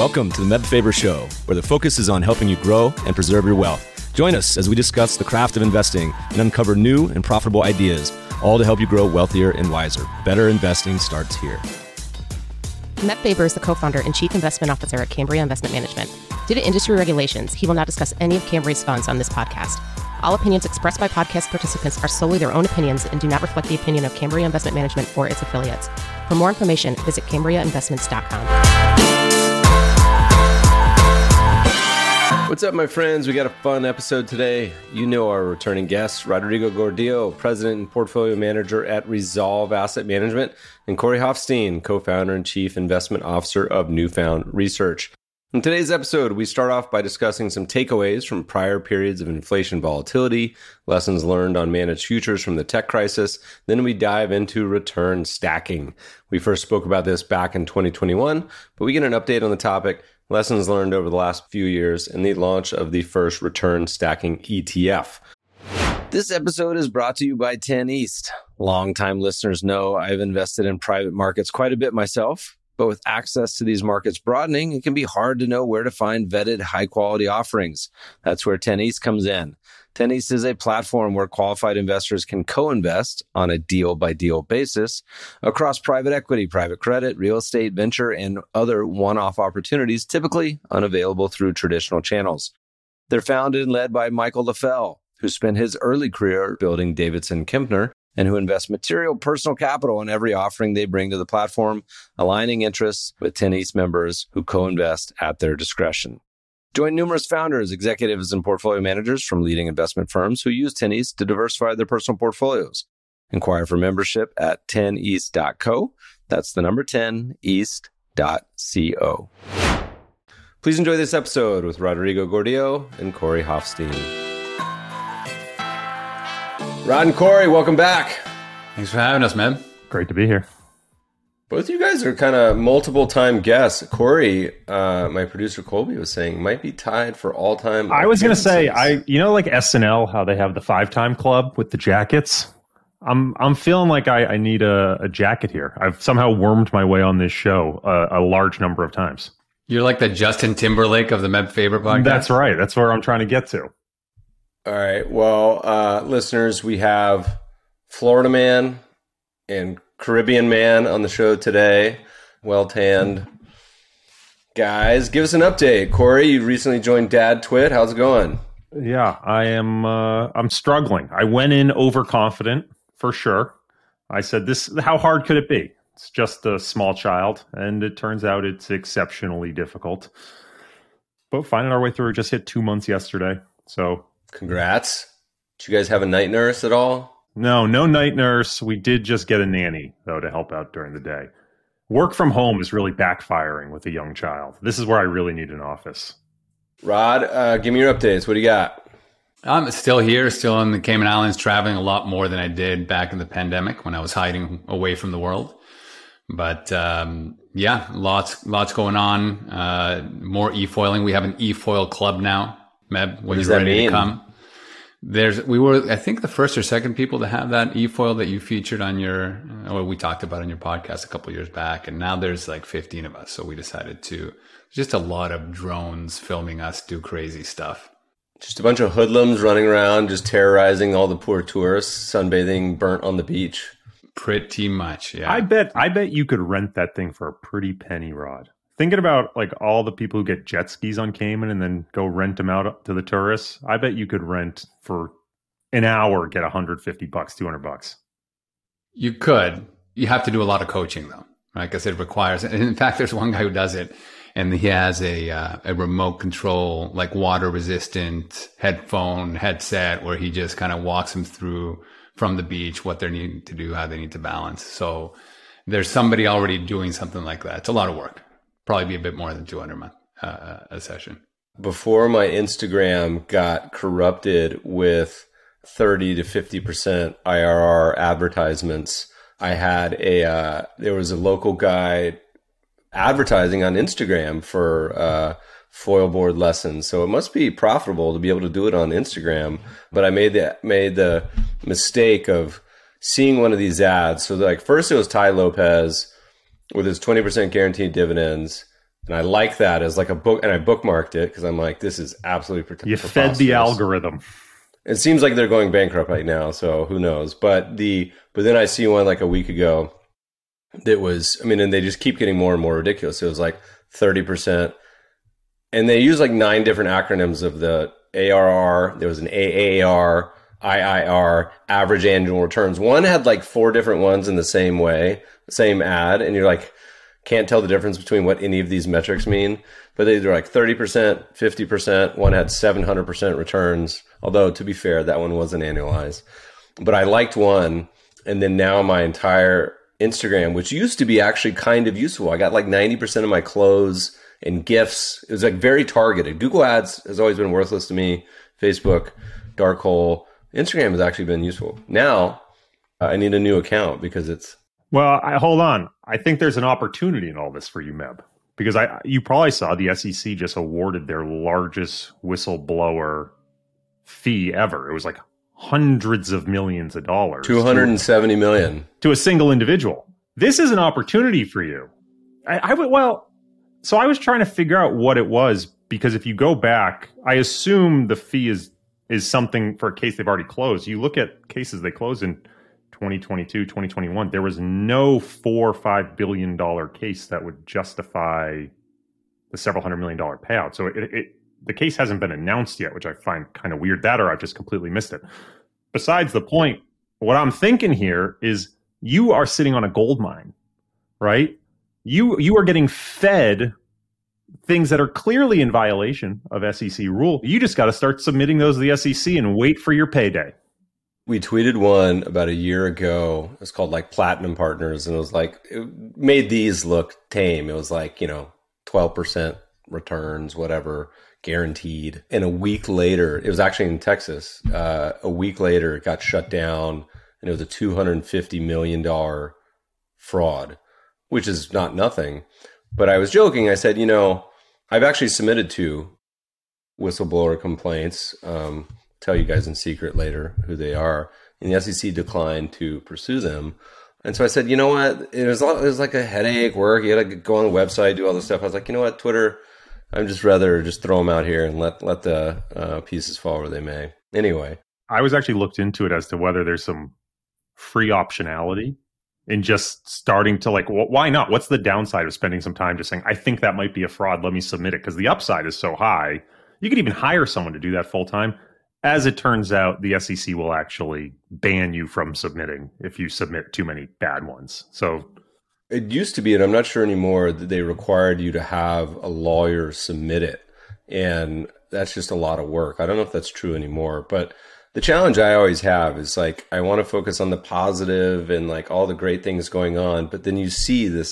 Welcome to the Meb Faber Show, where the focus is on helping you grow and preserve your wealth. Join us as we discuss the craft of investing and uncover new and profitable ideas, all to help you grow wealthier and wiser. Better investing starts here. Meb Faber is the co-founder and chief investment officer at Cambria Investment Management. Due to industry regulations, he will not discuss any of Cambria's funds on this podcast. All opinions expressed by podcast participants are solely their own opinions and do not reflect the opinion of Cambria Investment Management or its affiliates. For more information, visit CambriaInvestments.com. What's up, my friends? We got a fun episode today. You know our returning guests, Rodrigo Gordillo, president and portfolio manager at Resolve Asset Management, and Corey Hoffstein, co-founder and chief investment officer of Newfound Research. In today's episode, we start off by discussing some takeaways from prior periods of inflation volatility, lessons learned on managed futures from the tech crisis. Then we dive into return stacking. We first spoke about this back in 2021, but we get an update on the topic, lessons learned over the last few years, and the launch of the first return stacking ETF. This episode is brought to you by 10 East. Longtime listeners know I've invested in private markets quite a bit myself. But with access to these markets broadening, it can be hard to know where to find vetted, high-quality offerings. That's where 10 East comes in. 10 East is a platform where qualified investors can co-invest on a deal-by-deal basis across private equity, private credit, real estate, venture, and other one-off opportunities typically unavailable through traditional channels. They're founded and led by Michael LaFell, who spent his early career building Davidson Kempner, and who invest material personal capital in every offering they bring to the platform, aligning interests with 10 East members who co-invest at their discretion. Join numerous founders, executives, and portfolio managers from leading investment firms who use 10 East to diversify their personal portfolios. Inquire for membership at 10east.co. That's the number 10east.co. Please enjoy this episode with Rodrigo Gordillo and Corey Hoffstein. Rod and Corey, welcome back. Thanks for having us, man. Great to be here. Both of you guys are kind of multiple-time guests. Corey, my producer Colby was saying, might be tied for all-time. I was going to say, like SNL, how they have the 5-time club with the jackets. I'm feeling like I need a jacket here. I've somehow wormed my way on this show a large number of times. You're like the Justin Timberlake of the Meb Faber podcast. That's right. That's where I'm trying to get to. All right. Well, listeners, we have Florida man and Caribbean man on the show today. Well-tanned guys. Give us an update. Corey, you recently joined Dad Twit. How's it going? Yeah, I'm struggling. I went in overconfident, for sure. I said, how hard could it be? It's just a small child, and it turns out it's exceptionally difficult. But finding our way through, just hit 2 months yesterday, so... Congrats. Did you guys have a night nurse at all? No night nurse. We did just get a nanny, though, to help out during the day. Work from home is really backfiring with a young child. This is where I really need an office. Rod, give me your updates. What do you got? I'm still here, still in the Cayman Islands, traveling a lot more than I did back in the pandemic when I was hiding away from the world. But yeah, lots going on. More e-foiling. We have an e-foil club now. Meb, when you're ready to come. We were, I think, the first or second people to have that e-foil that you featured on we talked about on your podcast a couple of years back. And now there's like 15 of us. So we decided just a lot of drones filming us do crazy stuff. Just a bunch of hoodlums running around, just terrorizing all the poor tourists, sunbathing burnt on the beach. Pretty much, yeah. I bet you could rent that thing for a pretty penny, Rod. Thinking about like all the people who get jet skis on Cayman and then go rent them out to the tourists, I bet you could rent for an hour, get $150, $200. You could. You have to do a lot of coaching though, right? Because it requires. And in fact, there's one guy who does it, and he has a remote control, like water resistant headset, where he just kind of walks them through from the beach what they need to do, how they need to balance. So there's somebody already doing something like that. It's a lot of work. Probably be a bit more than 200 a month a session. Before my Instagram got corrupted with 30 to 50% IRR advertisements, I had there was a local guy advertising on Instagram for foil board lessons. So it must be profitable to be able to do it on Instagram. But I made the mistake of seeing one of these ads. So like first it was Ty Lopez with his 20% guaranteed dividends, And I like that as like a book, and I bookmarked it because I'm like, this is absolutely You fed the algorithm. It seems like they're going bankrupt right now, so who knows? But then I see one like a week ago that was, and they just keep getting more and more ridiculous. It was like 30%, and they use like 9 different acronyms of the ARR. There was an AAR, IIR, average annual returns. One had like 4 different ones in the same way, same ad, and you're like, can't tell the difference between what any of these metrics mean. But they were like 30%, 50%. One had 700% returns. Although, to be fair, that one wasn't annualized. But I liked one. And then now my entire Instagram, which used to be actually kind of useful. I got like 90% of my clothes and gifts. It was like very targeted. Google Ads has always been worthless to me. Facebook, dark hole. Instagram has actually been useful. Now I need a new account because it's... Well, hold on. I think there's an opportunity in all this for you, Meb, because you probably saw the SEC just awarded their largest whistleblower fee ever. It was like hundreds of millions of dollars. $270 million. To a single individual. This is an opportunity for you. So I was trying to figure out what it was, because if you go back, I assume the fee is something for a case they've already closed. You look at cases they closed in 2022, 2021, there was no $4 or $5 billion case that would justify the several $100 million payout. So the case hasn't been announced yet, which I find kind of weird, that or I've just completely missed it. Besides the point, what I'm thinking here is you are sitting on a gold mine, right? You are getting fed things that are clearly in violation of SEC rule. You just got to start submitting those to the SEC and wait for your payday. We tweeted one about a year ago. It was called like Platinum Partners, and it was like, it made these look tame. It was like, 12% returns, whatever, guaranteed. And a week later, it was actually in Texas. A week later, it got shut down, and it was a $250 million fraud, which is not nothing. But I was joking. I said, I've actually submitted 2 whistleblower complaints. Tell you guys in secret later who they are. And the SEC declined to pursue them. And so I said, you know what? It was like a headache, work. You had to go on the website, do all this stuff. I was like, you know what, Twitter, I'm just rather just throw them out here and let the pieces fall where they may. Anyway. I was actually looked into it as to whether there's some free optionality in just starting to why not? What's the downside of spending some time just saying, I think that might be a fraud, let me submit it? Because the upside is so high. You could even hire someone to do that full time. As it turns out, the SEC will actually ban you from submitting if you submit too many bad ones. So it used to be, and I'm not sure anymore, that they required you to have a lawyer submit it. And that's just a lot of work. I don't know if that's true anymore. But the challenge I always have is like, I want to focus on the positive and like all the great things going on. But then you see this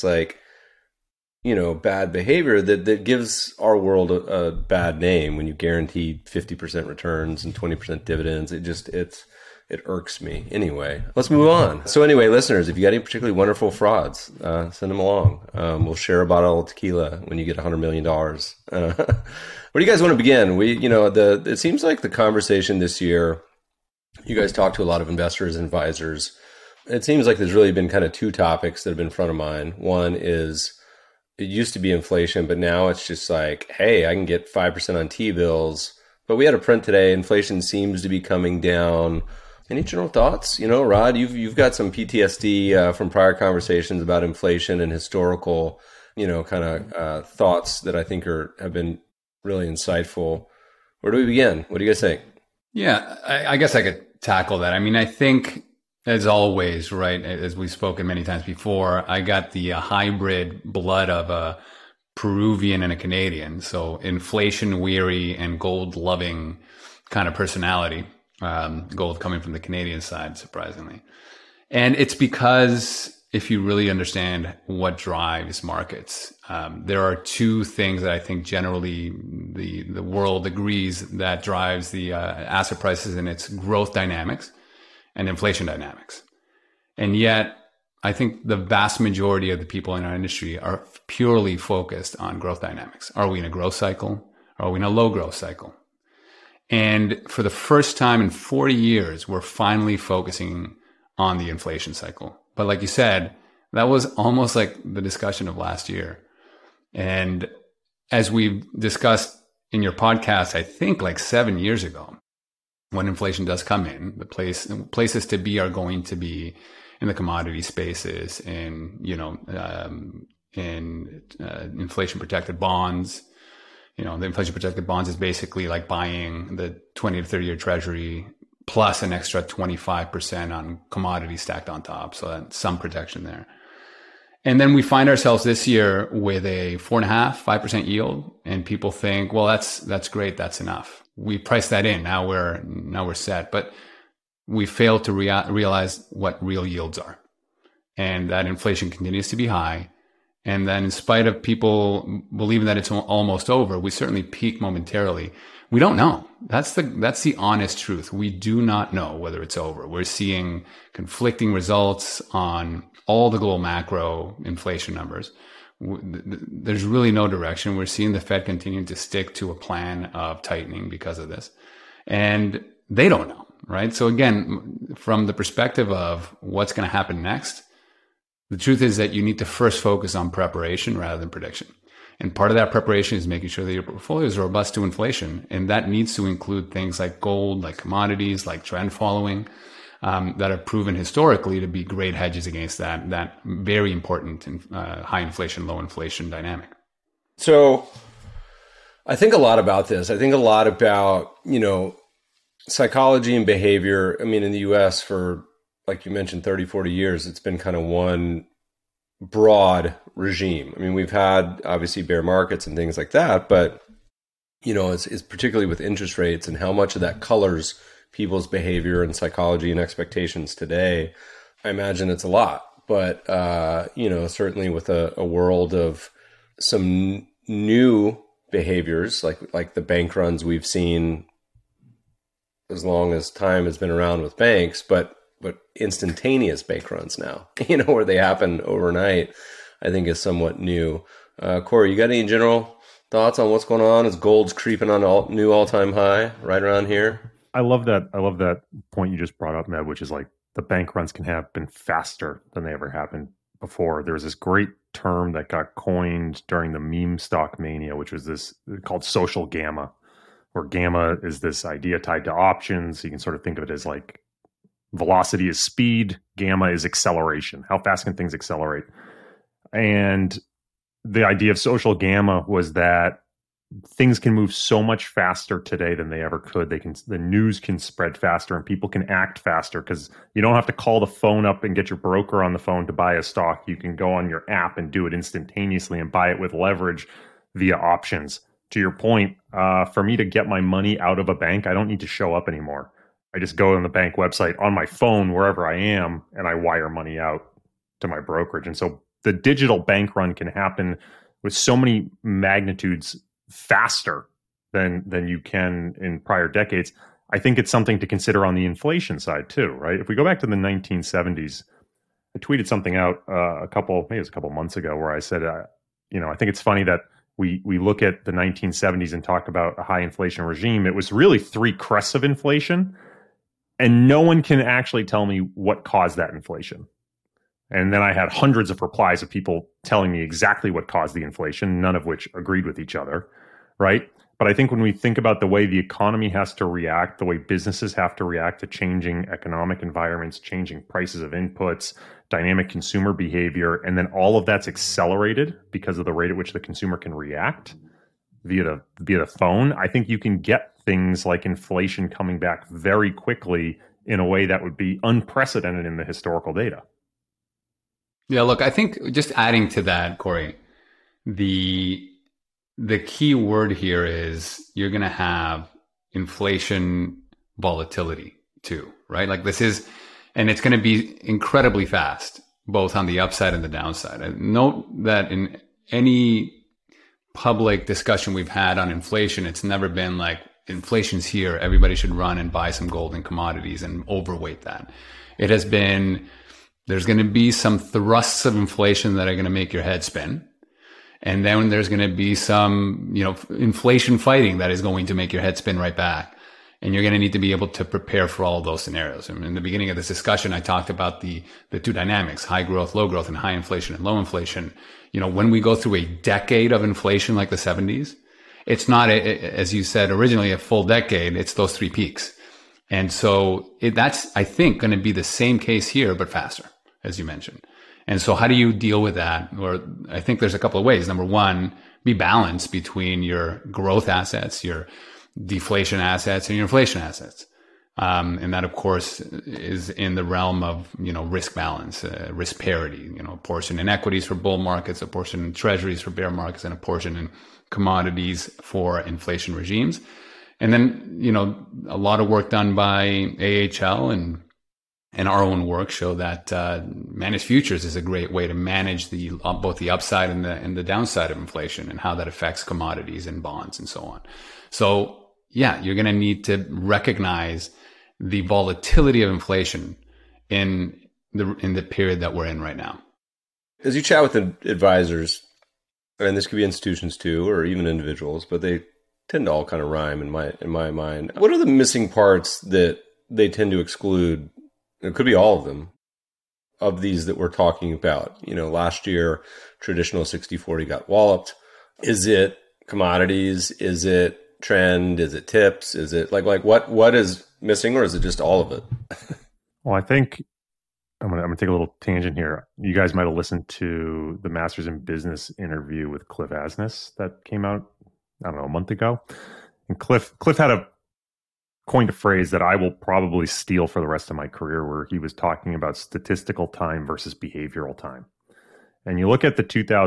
bad behavior that gives our world a bad name when you guarantee 50% returns and 20% dividends. It irks me. Anyway, let's move on. So anyway, listeners, if you got any particularly wonderful frauds, send them along. We'll share a bottle of tequila when you get $100 million. Where do you guys want to begin? It seems like the conversation this year, you guys talk to a lot of investors and advisors. It seems like there's really been kind of 2 topics that have been front of mind. One is, it used to be inflation, but now it's just like, hey, I can get 5% on T-bills. But we had a print today. Inflation seems to be coming down. Any general thoughts? Rod, you've got some PTSD from prior conversations about inflation and historical, thoughts that I think have been really insightful. Where do we begin? What do you guys think? Yeah, I guess I could tackle that. I think, as always, right, as we've spoken many times before, I got the hybrid blood of a Peruvian and a Canadian. So inflation weary and gold loving kind of personality. Gold coming from the Canadian side, surprisingly. And it's because if you really understand what drives markets, there are 2 things that I think generally the world agrees that drives the asset prices, and it's growth dynamics and inflation dynamics. And yet, I think the vast majority of the people in our industry are purely focused on growth dynamics. Are we in a growth cycle? Are we in a low growth cycle? And for the first time in 40 years, we're finally focusing on the inflation cycle. But like you said, that was almost like the discussion of last year. And as we've discussed in your podcast, I think like 7 years ago, when inflation does come in, the places to be are going to be in the commodity spaces, in inflation protected bonds. The inflation protected bonds is basically like buying the 20 to 30 year treasury plus an extra 25% on commodity stacked on top. So that's some protection there. And then we find ourselves this year with a 5% yield, and people think, well, that's great. That's enough. We priced that in. Now we're set, but we failed to realize what real yields are, and that inflation continues to be high. And then in spite of people believing that it's almost over, we certainly peak momentarily. We don't know. That's the honest truth. We do not know whether it's over. We're seeing conflicting results on all the global macro inflation numbers. There's really no direction. We're seeing the Fed continue to stick to a plan of tightening because of this. And they don't know, right? So again, from the perspective of what's going to happen next, the truth is that you need to first focus on preparation rather than prediction. And part of that preparation is making sure that your portfolio is robust to inflation. And that needs to include things like gold, like commodities, like trend following, that have proven historically to be great hedges against that very important high inflation, low inflation dynamic. So I think a lot about this. I think a lot about, psychology and behavior. I mean, in the US for, like you mentioned, 30, 40 years, it's been kind of one broad regime. I mean, we've had obviously bear markets and things like that, but, it's particularly with interest rates and how much of that colors people's behavior and psychology and expectations today. I imagine it's a lot, but, certainly with a world of some new behaviors, like the bank runs we've seen as long as time has been around with banks, but instantaneous bank runs now, where they happen overnight, I think is somewhat new. Corey, you got any general thoughts on what's going on as gold's creeping on new all-time high right around here? I love that point you just brought up, Ned, which is like the bank runs can have been faster than they ever happened before. There was this great term that got coined during the meme stock mania, which was this called social gamma, where gamma is this idea tied to options. You can sort of think of it as like velocity is speed, gamma is acceleration. How fast can things accelerate? And the idea of social gamma was that things can move so much faster today than they ever could. The news can spread faster and people can act faster because you don't have to call the phone up and get your broker on the phone to buy a stock. You can go on your app and do it instantaneously and buy it with leverage via options. To your point, for me to get my money out of a bank, I don't need to show up anymore. I just go on the bank website on my phone, wherever I am, and I wire money out to my brokerage. And so the digital bank run can happen with so many magnitudes faster than you can in prior decades. I think it's something to consider on the inflation side too, right? If we go back to the 1970s, I tweeted something out a couple months ago where I said, I think it's funny that we look at the 1970s and talk about a high inflation regime. It was really 3 crests of inflation, and no one can actually tell me what caused that inflation. And then I had hundreds of replies of people telling me exactly what caused the inflation, none of which agreed with each other, right? But I think when we think about the way the economy has to react, the way businesses have to react to changing economic environments, changing prices of inputs, dynamic consumer behavior, and then all of that's accelerated because of the rate at which the consumer can react via the phone, I think you can get things like inflation coming back very quickly in a way that would be unprecedented in the historical data. Yeah, look, I think just adding to that, Corey, the key word here is you're going to have inflation volatility too, right? Like this is, and it's going to be incredibly fast, both on the upside and the downside. And note that in any public discussion we've had on inflation, it's never been like inflation's here, everybody should run and buy some gold and commodities and overweight that. It has been, there's going to be some thrusts of inflation that are going to make your head spin. And then there's going to be some, inflation fighting that is going to make your head spin right back. And you're going to need to be able to prepare for all of those scenarios. And in the beginning of this discussion, I talked about the two dynamics, high growth, low growth, and high inflation and low inflation. When we go through a decade of inflation like the 70s, it's not, as you said originally, a full decade. It's those three peaks. And so that's, I think, going to be the same case here, but faster, as you mentioned. And so how do you deal with that? Or I think there's a couple of ways. Number one, be balanced between your growth assets, your deflation assets, and your inflation assets. And that, of course, is in the realm of, risk balance, risk parity, a portion in equities for bull markets, a portion in treasuries for bear markets, and a portion in commodities for inflation regimes. And then, a lot of work done by AHL and our own work show that managed futures is a great way to manage both the upside and the downside of inflation and how that affects commodities and bonds and so on. So yeah, you're going to need to recognize the volatility of inflation in the period that we're in right now. As you chat with advisors, and this could be institutions too, or even individuals, but they tend to all kind of rhyme in my mind. What are the missing parts that they tend to exclude? It could be all of them, of these that we're talking about. Last year, traditional 60-40 got walloped. Is it commodities? Is it trend? Is it tips? Is it like what is missing, or is it just all of it? Well, I think I'm gonna take a little tangent here. You guys might have listened to the Masters in Business interview with Cliff Asness that came out, I don't know, a month ago. And Cliff had coined a phrase that I will probably steal for the rest of my career, where he was talking about statistical time versus behavioral time. And you look at the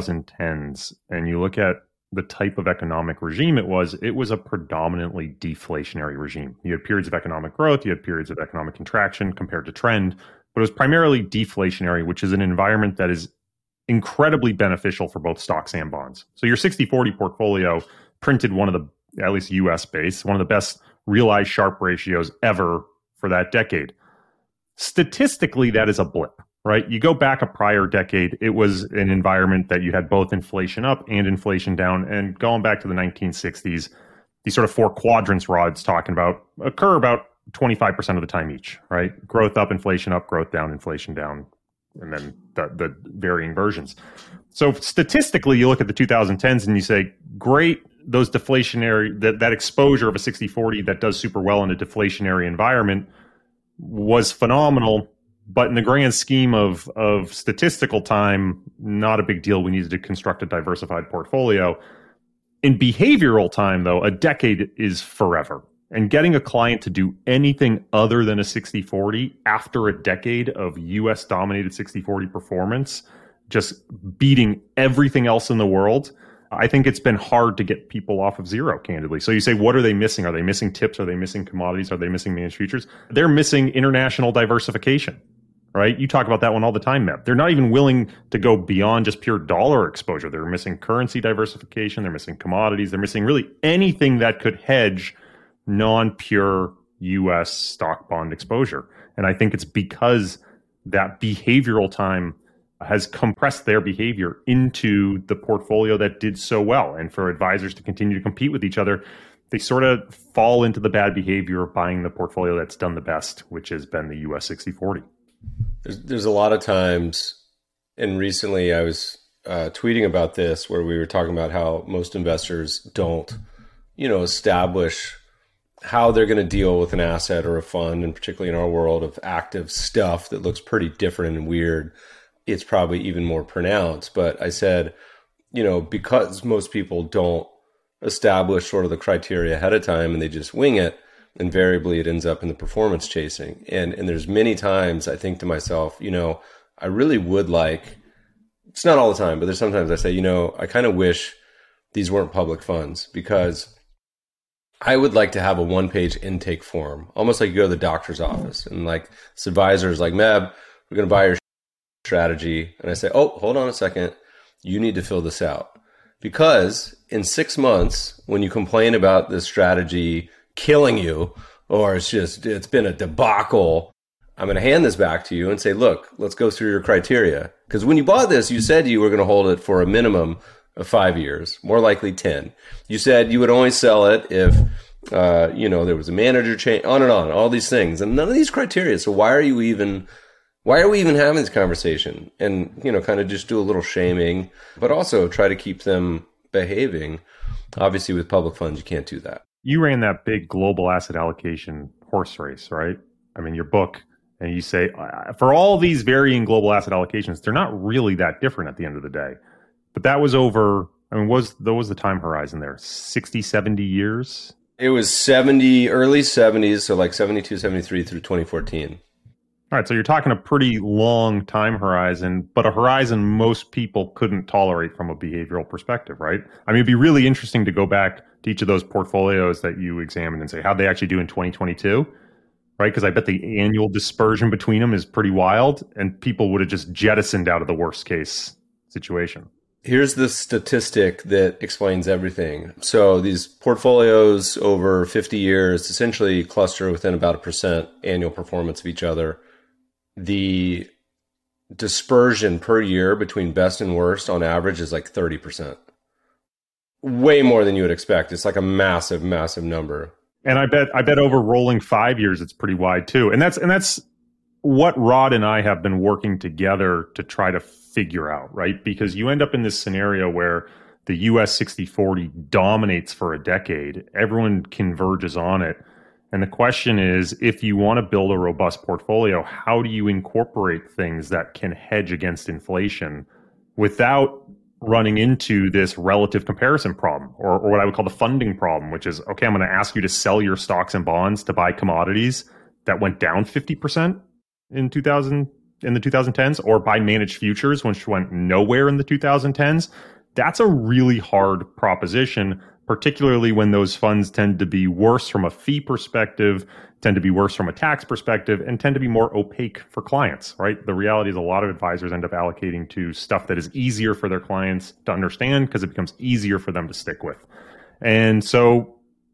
2010s and you look at the type of economic regime it was a predominantly deflationary regime. You had periods of economic growth, you had periods of economic contraction compared to trend, but it was primarily deflationary, which is an environment that is incredibly beneficial for both stocks and bonds. So your 60-40 portfolio printed one of the, at least US based, one of the best realized Sharpe ratios ever for that decade. Statistically, that is a blip, right? You go back a prior decade, it was an environment that you had both inflation up and inflation down. And going back to the 1960s, these sort of four quadrants Rod's talking about occur about 25% of the time each, right? Growth up, inflation up, growth down, inflation down, and then the varying versions. So statistically, you look at the 2010s and you say, great, those deflationary, that exposure of a 60-40 that does super well in a deflationary environment was phenomenal. But in the grand scheme of statistical time, not a big deal. We needed to construct a diversified portfolio. In behavioral time, though, a decade is forever. And getting a client to do anything other than a 60-40 after a decade of US-dominated 60-40 performance, just beating everything else in the world, I think it's been hard to get people off of zero, candidly. So you say, what are they missing? Are they missing tips? Are they missing commodities? Are they missing managed futures? They're missing international diversification, right? You talk about that one all the time, Meb. They're not even willing to go beyond just pure dollar exposure. They're missing currency diversification. They're missing commodities. They're missing really anything that could hedge non-pure U.S. stock bond exposure. And I think it's because that behavioral time has compressed their behavior into the portfolio that did so well. And for advisors to continue to compete with each other, they sort of fall into the bad behavior of buying the portfolio that's done the best, which has been the US 60-40. There's a lot of times, and recently I was tweeting about this, where we were talking about how most investors don't, establish how they're going to deal with an asset or a fund, and particularly in our world of active stuff that looks pretty different and weird, it's probably even more pronounced. But I said, because most people don't establish sort of the criteria ahead of time and they just wing it, invariably it ends up in the performance chasing. And there's many times I think to myself, I really would like, it's not all the time, but there's sometimes I say, I kind of wish these weren't public funds, because I would like to have a one-page intake form, almost like you go to the doctor's office and like this advisor is like, Meb, we're going to buy your strategy. And I say, oh, hold on a second. You need to fill this out, because in 6 months, when you complain about this strategy killing you, or it's been a debacle, I'm going to hand this back to you and say, look, let's go through your criteria. Because when you bought this, you said you were going to hold it for a minimum of 5 years, more likely 10. You said you would only sell it if There was a manager change, on and on, all these things, and none of these criteria. So why are we even having this conversation? And, kind of just do a little shaming, but also try to keep them behaving. Obviously, with public funds, you can't do that. You ran that big global asset allocation horse race, right? I mean, your book, and you say, for all these varying global asset allocations, they're not really that different at the end of the day. But that was over, what was the time horizon there? 60, 70 years? It was early 70s, so like 72, 73 through 2014. All right, so you're talking a pretty long time horizon, but a horizon most people couldn't tolerate from a behavioral perspective, right? I mean, it'd be really interesting to go back to each of those portfolios that you examined and say, how'd they actually do in 2022, right? Because I bet the annual dispersion between them is pretty wild, and people would have just jettisoned out of the worst case situation. Here's the statistic that explains everything. So these portfolios over 50 years essentially cluster within about 1% annual performance of each other. The dispersion per year between best and worst on average is like 30%. Way more than you would expect. It's like a massive, massive number. And I bet over rolling 5 years, it's pretty wide too. And that's what Rod and I have been working together to try to figure out, right? Because you end up in this scenario where the US 60-40 dominates for a decade. Everyone converges on it. And the question is, if you want to build a robust portfolio, how do you incorporate things that can hedge against inflation without running into this relative comparison problem, or what I would call the funding problem, which is, okay, I'm going to ask you to sell your stocks and bonds to buy commodities that went down 50% in the 2010s, or buy managed futures, which went nowhere in the 2010s. That's a really hard proposition, particularly when those funds tend to be worse from a fee perspective, tend to be worse from a tax perspective, and tend to be more opaque for clients, right? The reality is a lot of advisors end up allocating to stuff that is easier for their clients to understand because it becomes easier for them to stick with. And so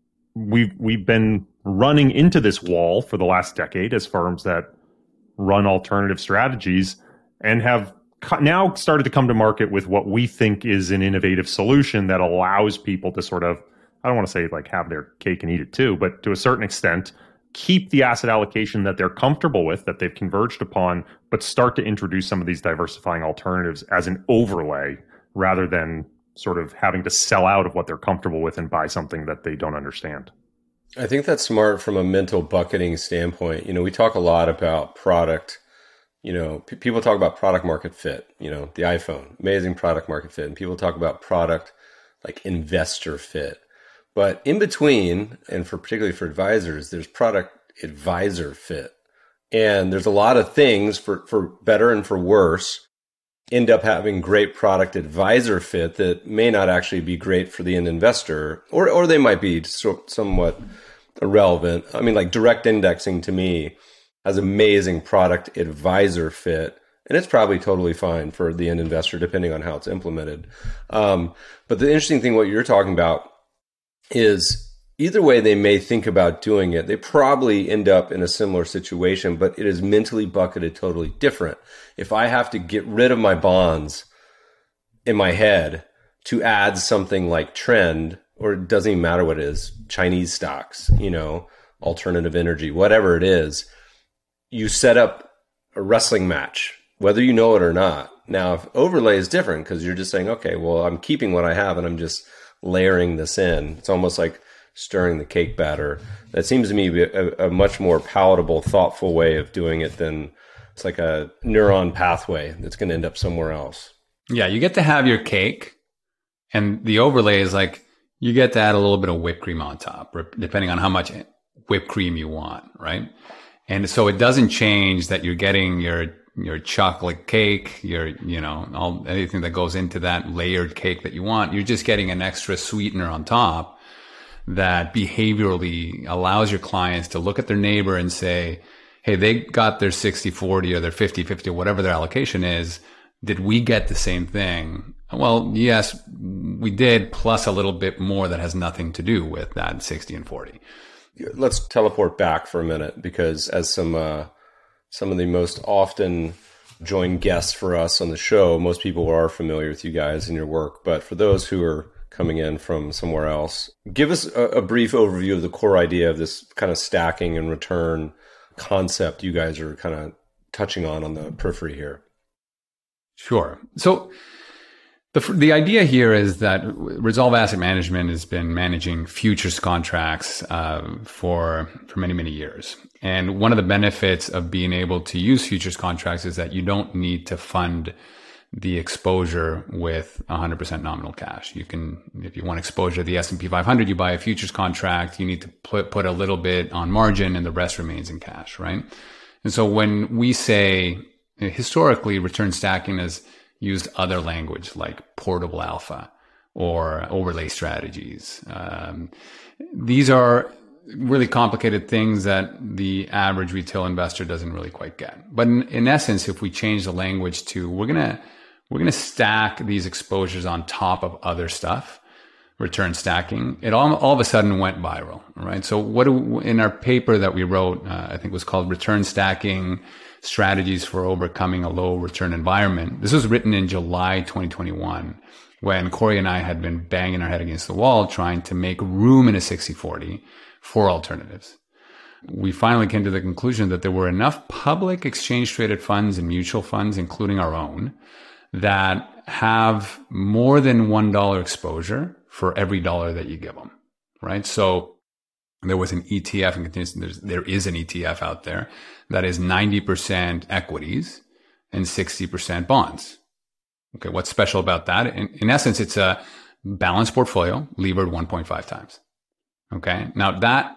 we've been running into this wall for the last decade as firms that run alternative strategies and have now started to come to market with what we think is an innovative solution that allows people to sort of, I don't want to say like have their cake and eat it too, but to a certain extent, keep the asset allocation that they're comfortable with, that they've converged upon, but start to introduce some of these diversifying alternatives as an overlay rather than sort of having to sell out of what they're comfortable with and buy something that they don't understand. I think that's smart from a mental bucketing standpoint. We talk a lot about product. People talk about product market fit, the iPhone, amazing product market fit. And people talk about product like investor fit. But in between, and particularly for advisors, there's product advisor fit. And there's a lot of things for better and for worse end up having great product advisor fit that may not actually be great for the end investor, or they might be somewhat irrelevant. I mean, like direct indexing to me has amazing product advisor fit, and it's probably totally fine for the end investor depending on how it's implemented. But the interesting thing, what you're talking about, is either way they may think about doing it, they probably end up in a similar situation, but it is mentally bucketed totally different. If I have to get rid of my bonds in my head to add something like trend, or it doesn't even matter what it is, Chinese stocks, alternative energy, whatever it is, you set up a wrestling match, whether you know it or not. Now, if overlay is different because you're just saying, okay, well, I'm keeping what I have and I'm just layering this in. It's almost like stirring the cake batter. That seems to me a much more palatable, thoughtful way of doing it than it's like a neuron pathway that's going to end up somewhere else. Yeah, you get to have your cake, and the overlay is like you get to add a little bit of whipped cream on top, depending on how much whipped cream you want, right? And so it doesn't change that you're getting your chocolate cake, anything that goes into that layered cake that you want. You're just getting an extra sweetener on top that behaviorally allows your clients to look at their neighbor and say, hey, they got their 60-40 or their 50-50, whatever their allocation is. Did we get the same thing? Well, yes, we did, plus a little bit more that has nothing to do with that 60 and 40. Let's teleport back for a minute, because as some of the most often joined guests for us on the show, most people are familiar with you guys and your work. But for those who are coming in from somewhere else. Give us a brief overview of the core idea of this kind of stacking and return concept you guys are kind of touching on the periphery here. Sure. So the idea here is that Resolve Asset Management has been managing futures contracts for many, many years. And one of the benefits of being able to use futures contracts is that you don't need to fund the exposure with 100% nominal cash. You can, if you want exposure to the S&P 500, you buy a futures contract. You need to put a little bit on margin, and the rest remains in cash, right? And so when we say, historically, return stacking has used other language like portable alpha or overlay strategies. These are really complicated things that the average retail investor doesn't really quite get. But in essence, if we change the language to we're gonna stack these exposures on top of other stuff, return stacking, it all of a sudden went viral, right? So in our paper that we wrote, I think it was called Return Stacking Strategies for Overcoming a Low Return Environment. This was written in July 2021 when Corey and I had been banging our head against the wall trying to make room in a 60/40 for alternatives. We finally came to the conclusion that there were enough public exchange traded funds and mutual funds, including our own, that have more than $1 exposure for every dollar that you give them, right? So there was an ETF, and there is an ETF out there that is 90% equities and 60% bonds. Okay, what's special about that? In essence, it's a balanced portfolio levered 1.5 times. Okay, now that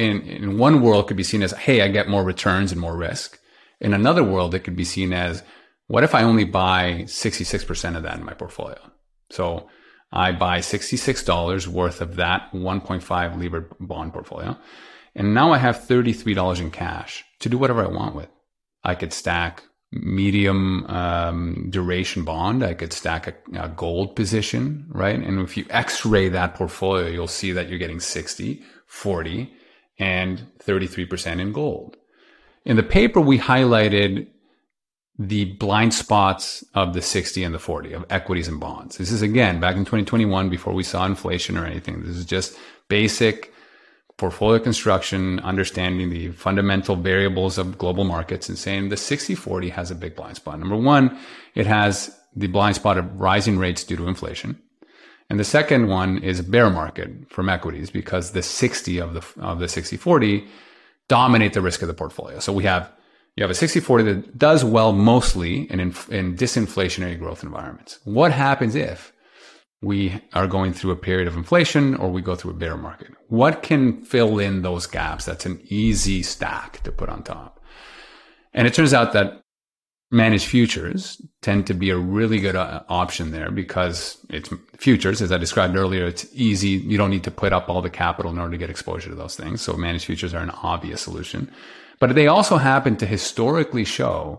in one world could be seen as, hey, I get more returns and more risk. In another world, it could be seen as, what if I only buy 66% of that in my portfolio? So I buy $66 worth of that 1.5 levered bond portfolio. And now I have $33 in cash to do whatever I want with. I could stack medium duration bond. I could stack a gold position, right? And if you x-ray that portfolio, you'll see that you're getting 60, 40, and 33% in gold. In the paper, we highlighted the blind spots of the 60 and the 40 of equities and bonds. This is, again, back in 2021, before we saw inflation or anything. This is just basic portfolio construction, understanding the fundamental variables of global markets and saying the 60/40 has a big blind spot. Number one, it has the blind spot of rising rates due to inflation. And the second one is a bear market from equities because the 60 of the 60/40 dominate the risk of the portfolio. So you have a 60/40 that does well mostly in disinflationary growth environments. What happens if we are going through a period of inflation or we go through a bear market? What can fill in those gaps? That's an easy stack to put on top. And it turns out that managed futures tend to be a really good option there because it's futures, as I described earlier. It's easy. You don't need to put up all the capital in order to get exposure to those things. So managed futures are an obvious solution. But they also happen to historically show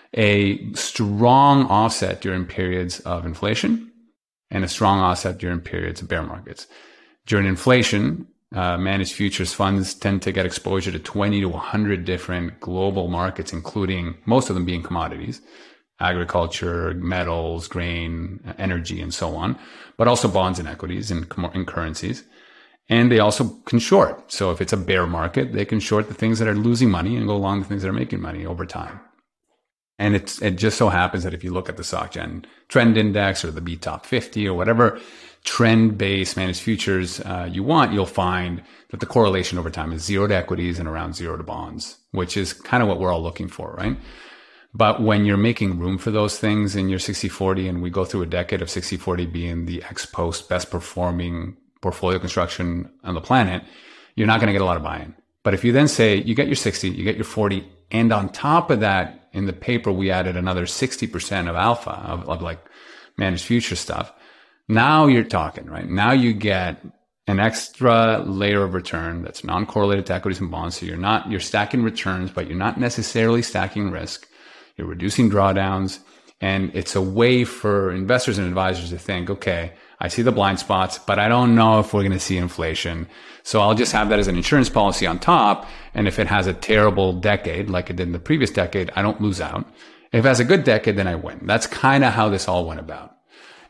a strong offset during periods of inflation and a strong offset during periods of bear markets. During inflation, managed futures funds tend to get exposure to 20 to 100 different global markets, including most of them being commodities, agriculture, metals, grain, energy, and so on, but also bonds and equities and currencies. And they also can short. So if it's a bear market, they can short the things that are losing money and go long the things that are making money over time. And it just so happens that if you look at the SocGen Trend Index or the BTOP 50 or whatever trend-based managed futures you want, you'll find that the correlation over time is 0 to equities and around 0 to bonds, which is kind of what we're all looking for, right? But when you're making room for those things in your 60/40, and we go through a decade of 60/40 being the ex-post best performing portfolio construction on the planet, you're not going to get a lot of buy-in. But if you then say you get your 60, you get your 40, and on top of that, in the paper, we added another 60% of alpha of like managed future stuff. Now you're talking, right? Now you get an extra layer of return that's non-correlated to equities and bonds. So you're stacking returns, but you're not necessarily stacking risk. You're reducing drawdowns. And it's a way for investors and advisors to think, okay, I see the blind spots, but I don't know if we're going to see inflation. So I'll just have that as an insurance policy on top. And if it has a terrible decade, like it did in the previous decade, I don't lose out. If it has a good decade, then I win. That's kind of how this all went about.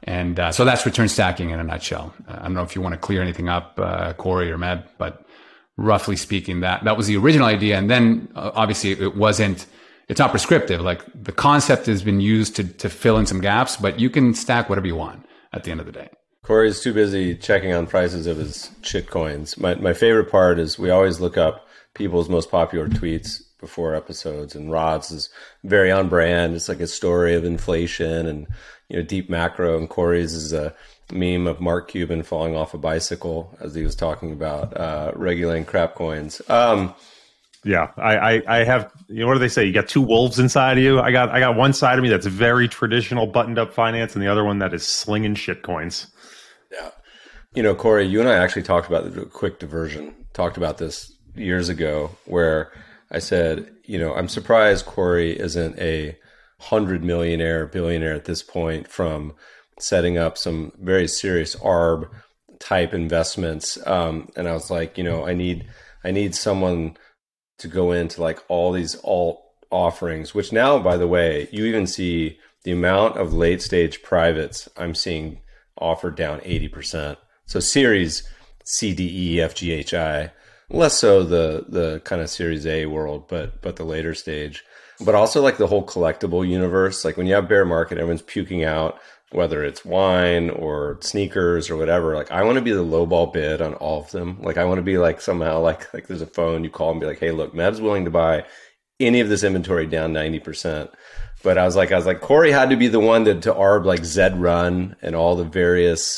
And so that's return stacking in a nutshell. I don't know if you want to clear anything up, Corey or Meb, but roughly speaking, that was the original idea. And then obviously it's not prescriptive. Like the concept has been used to fill in some gaps, but you can stack whatever you want at the end of the day. Corey's too busy checking on prices of his shit coins. My favorite part is we always look up people's most popular tweets before episodes, and Rod's is very on brand. It's like a story of inflation and deep macro, and Corey's is a meme of Mark Cuban falling off a bicycle as he was talking about regulating crap coins. Yeah, I have, what do they say? You got two wolves inside of you. I got one side of me that's very traditional buttoned up finance, and the other one that is slinging shit coins. Yeah. Corey, you and I actually talked about the quick diversion, talked about this years ago, where I said, I'm surprised Corey isn't a 100 millionaire, billionaire at this point from setting up some very serious ARB type investments. And I was like, I need someone to go into like all these alt offerings, which now, by the way, you even see the amount of late stage privates I'm seeing offered down 80%. So series C, D, E, F, G, H, I, less so the kind of series A world, but the later stage, but also like the whole collectible universe. Like when you have bear market, everyone's puking out, whether it's wine or sneakers or whatever. Like I want to be the lowball bid on all of them. Like I want to be like somehow like there's a phone, you call and be like, hey, look, Mev's willing to buy any of this inventory down 90%. But I was like, Corey had to be the one to ARB like Zed Run and all the various,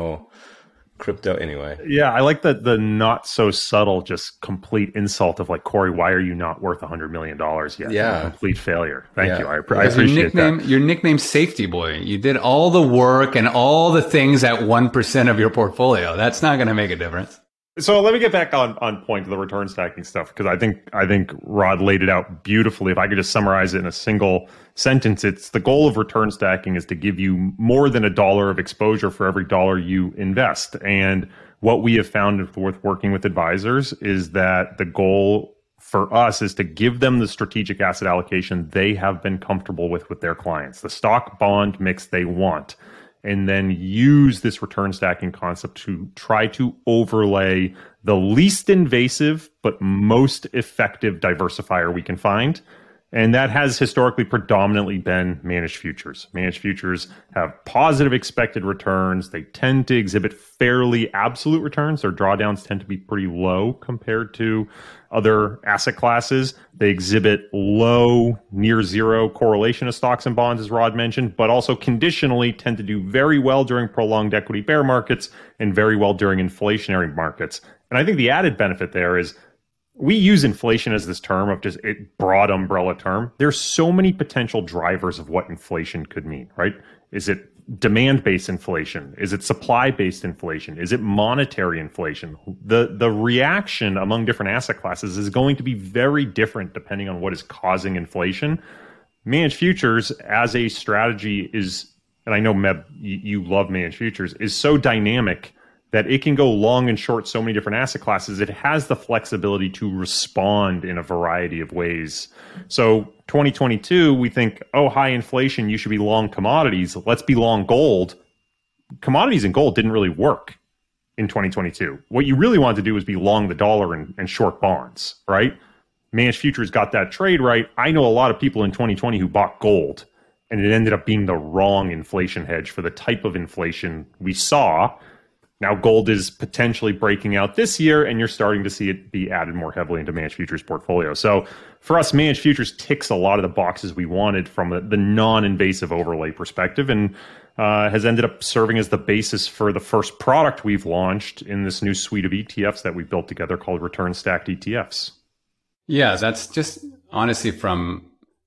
crypto anyway. Yeah, I like the not so subtle, just complete insult of like, Corey, why are you not worth $100 million yet? Yeah. Complete failure. Thank you. I appreciate that. Your nickname's Safety Boy. You did all the work and all the things at 1% of your portfolio. That's not going to make a difference. So let me get back on point to the return stacking stuff, because I think Rod laid it out beautifully. If I could just summarize it in a single sentence, it's the goal of return stacking is to give you more than $1 of exposure for every dollar you invest. And what we have found with working with advisors is that the goal for us is to give them the strategic asset allocation they have been comfortable with their clients, the stock bond mix they want, and then use this return stacking concept to try to overlay the least invasive but most effective diversifier we can find. And that has historically predominantly been managed futures. Managed futures have positive expected returns. They tend to exhibit fairly absolute returns. Their drawdowns tend to be pretty low compared to other asset classes. They exhibit low, near zero correlation of stocks and bonds, as Rod mentioned, but also conditionally tend to do very well during prolonged equity bear markets and very well during inflationary markets. And I think the added benefit there is we use inflation as this term of just a broad umbrella term. There's so many potential drivers of what inflation could mean, right? Is it demand-based inflation? Is it supply-based inflation? Is it monetary inflation? The reaction among different asset classes is going to be very different depending on what is causing inflation. Managed futures as a strategy is, and I know Meb, you love managed futures, is so dynamic that it can go long and short so many different asset classes. It has the flexibility to respond in a variety of ways. So 2022, we think, high inflation, you should be long commodities. Let's be long gold. Commodities and gold didn't really work in 2022. What you really wanted to do was be long the dollar and short bonds, right? Managed futures got that trade right. I know a lot of people in 2020 who bought gold, and it ended up being the wrong inflation hedge for the type of inflation we saw. Now gold is potentially breaking out this year, and you're starting to see it be added more heavily into managed futures portfolio. So for us, managed futures ticks a lot of the boxes we wanted from the non-invasive overlay perspective, and has ended up serving as the basis for the first product we've launched in this new suite of ETFs that we built together called Return Stacked ETFs. Yeah, that's just honestly from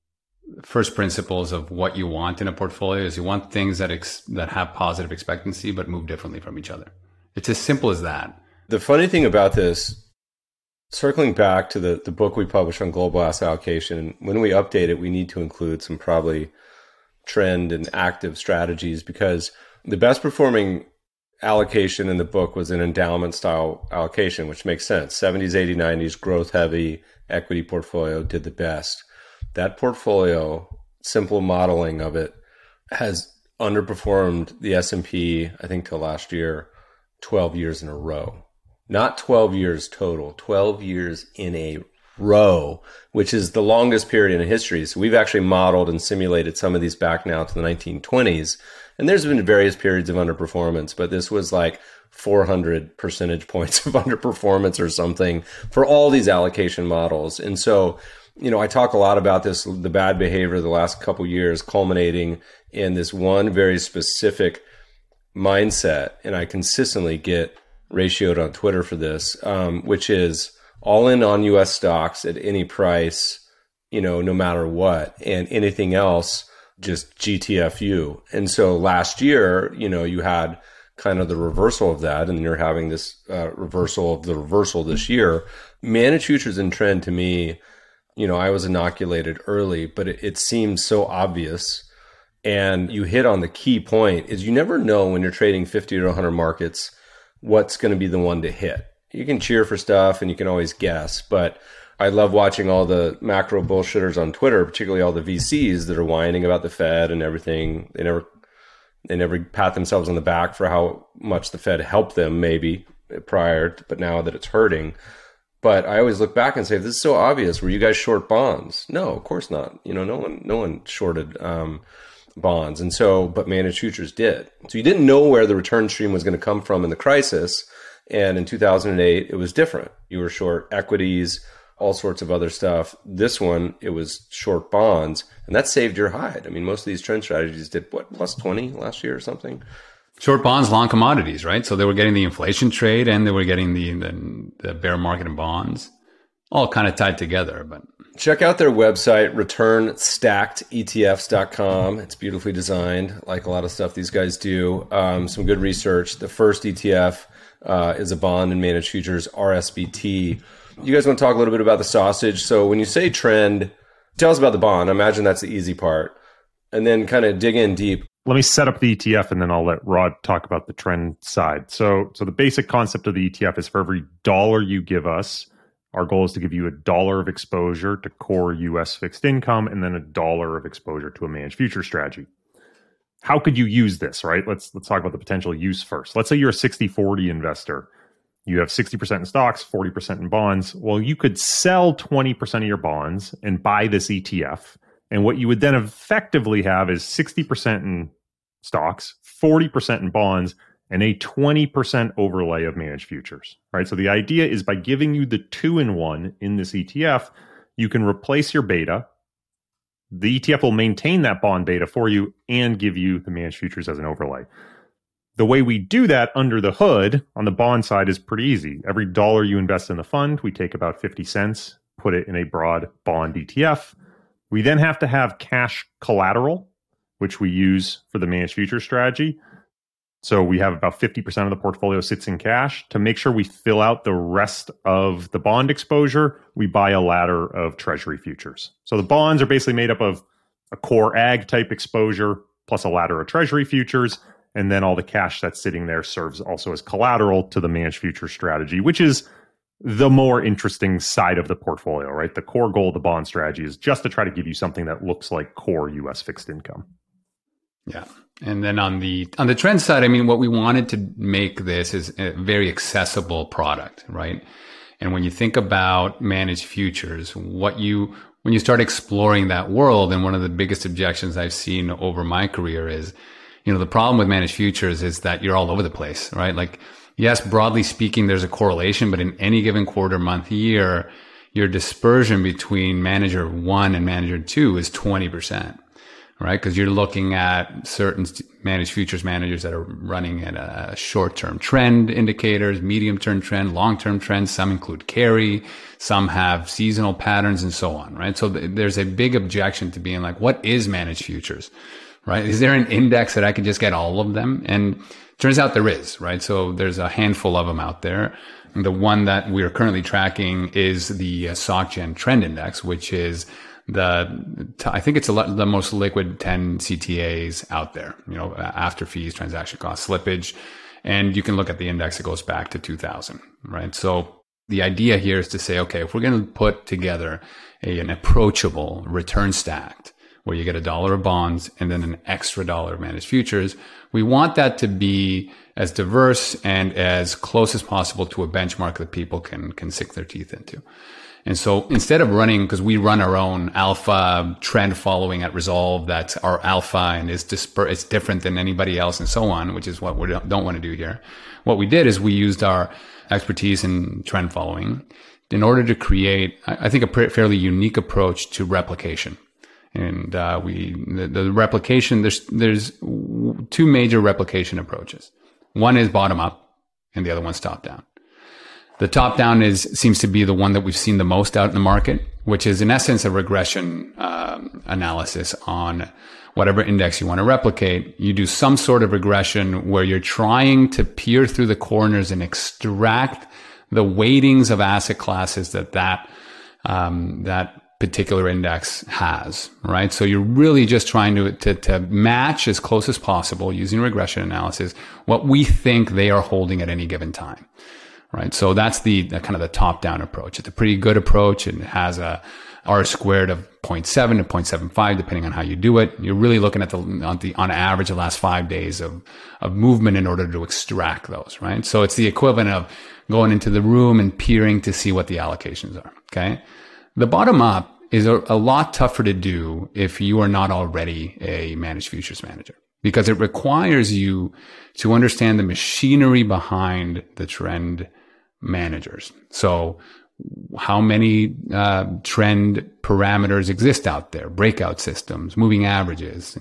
first principles of what you want in a portfolio is you want things that have positive expectancy but move differently from each other. It's as simple as that. The funny thing about this, circling back to the book we published on global asset allocation, when we update it, we need to include some probably trend and active strategies, because the best performing allocation in the book was an endowment style allocation, which makes sense. 70s, 80s, 90s, growth heavy equity portfolio did the best. That portfolio, simple modeling of it, has underperformed the S&P, I think till last year, 12 years in a row. Not 12 years total, 12 years in a row, which is the longest period in history. So we've actually modeled and simulated some of these back now to the 1920s. And there's been various periods of underperformance, but this was like 400 percentage points of underperformance or something for all these allocation models. And so, I talk a lot about this, the bad behavior the last couple of years culminating in this one very specific mindset. And I consistently get ratioed on Twitter for this, which is all in on US stocks at any price, no matter what, and anything else, just GTFU. And so last year, you had kind of the reversal of that, and you're having this reversal of the reversal this year. Managed futures and trend to me, I was inoculated early, but it seems so obvious. And you hit on the key point is you never know when you're trading 50 to 100 markets, what's going to be the one to hit. You can cheer for stuff and you can always guess, but I love watching all the macro bullshitters on Twitter, particularly all the VCs that are whining about the Fed and everything. They never pat themselves on the back for how much the Fed helped them maybe prior, but now that it's hurting. But I always look back and say, this is so obvious. Were you guys short bonds? No, of course not. No one shorted bonds. And so, but managed futures did. So you didn't know where the return stream was going to come from in the crisis. And in 2008, it was different. You were short equities, all sorts of other stuff. This one, it was short bonds, and that saved your hide. I mean, most of these trend strategies did plus 20 last year or something. Short bonds, long commodities, right? So they were getting the inflation trade and they were getting the bear market in bonds, all kind of tied together. But check out their website, returnstackedetfs.com. It's beautifully designed, like a lot of stuff these guys do. Some good research. The first ETF is a bond and managed futures, RSBT. You guys want to talk a little bit about the sausage? So when you say trend, tell us about the bond. I imagine that's the easy part. And then kind of dig in deep. Let me set up the ETF and then I'll let Rod talk about the trend side. So the basic concept of the ETF is for every dollar you give us, our goal is to give you $1 of exposure to core US fixed income and then $1 of exposure to a managed future strategy. How could you use this, right? Let's talk about the potential use first. Let's say you're a 60-40 investor. You have 60% in stocks, 40% in bonds. Well, you could sell 20% of your bonds and buy this ETF. And what you would then effectively have is 60% in stocks, 40% in bonds, and a 20% overlay of managed futures, right? So the idea is by giving you the 2-in-1 in this ETF, you can replace your beta. The ETF will maintain that bond beta for you and give you the managed futures as an overlay. The way we do that under the hood on the bond side is pretty easy. Every dollar you invest in the fund, we take about 50 cents, put it in a broad bond ETF. We then have to have cash collateral, which we use for the managed future strategy. So we have about 50% of the portfolio sits in cash. To make sure we fill out the rest of the bond exposure, we buy a ladder of treasury futures. So the bonds are basically made up of a core ag type exposure plus a ladder of treasury futures. And then all the cash that's sitting there serves also as collateral to the managed future strategy, which is the more interesting side of the portfolio, right? The core goal of the bond strategy is just to try to give you something that looks like core US fixed income. Yeah. And then on the trend side, I mean, what we wanted to make this is a very accessible product, right? And when you think about managed futures, when you start exploring that world, and one of the biggest objections I've seen over my career is, the problem with managed futures is that you're all over the place, right? Like, yes, broadly speaking, there's a correlation, but in any given quarter, month, year, your dispersion between manager 1 and manager 2 is 20%, right? Because you're looking at certain managed futures managers that are running at a short-term trend indicators, medium-term trend, long-term trend. Some include carry, some have seasonal patterns, and so on, right? So there's a big objection to being like, what is managed futures, right? Is there an index that I can just get all of them? And turns out there is, right? So there's a handful of them out there. And the one that we're currently tracking is the SocGen Trend Index, which is I think it's the most liquid 10 CTAs out there, after fees, transaction costs, slippage. And you can look at the index that goes back to 2000, right? So the idea here is to say, okay, if we're going to put together an approachable return stacked where you get $1 of bonds and then an extra $1 of managed futures. We want that to be as diverse and as close as possible to a benchmark that people can sink their teeth into. And so instead of running, because we run our own alpha trend following at Resolve, that's our alpha and it's different than anybody else and so on, which is what we don't want to do here. What we did is we used our expertise in trend following in order to create, I think, a fairly unique approach to replication. And the replication, there's two major replication approaches. One is bottom up and the other one's top down. The top down seems to be the one that we've seen the most out in the market, which is in essence a regression analysis on whatever index you want to replicate. You do some sort of regression where you're trying to peer through the corners and extract the weightings of asset classes that particular index has, right? So you're really just trying to match as close as possible using regression analysis what we think they are holding at any given time. Right. So that's the kind of the top down approach. It's a pretty good approach. It has a R squared of 0.7 to 0.75, depending on how you do it. You're really looking at on average, the last 5 days of movement in order to extract those. Right. So it's the equivalent of going into the room and peering to see what the allocations are. Okay. The bottom up is a lot tougher to do if you are not already a managed futures manager, because it requires you to understand the machinery behind the trend managers. So how many trend parameters exist out there, breakout systems, moving averages,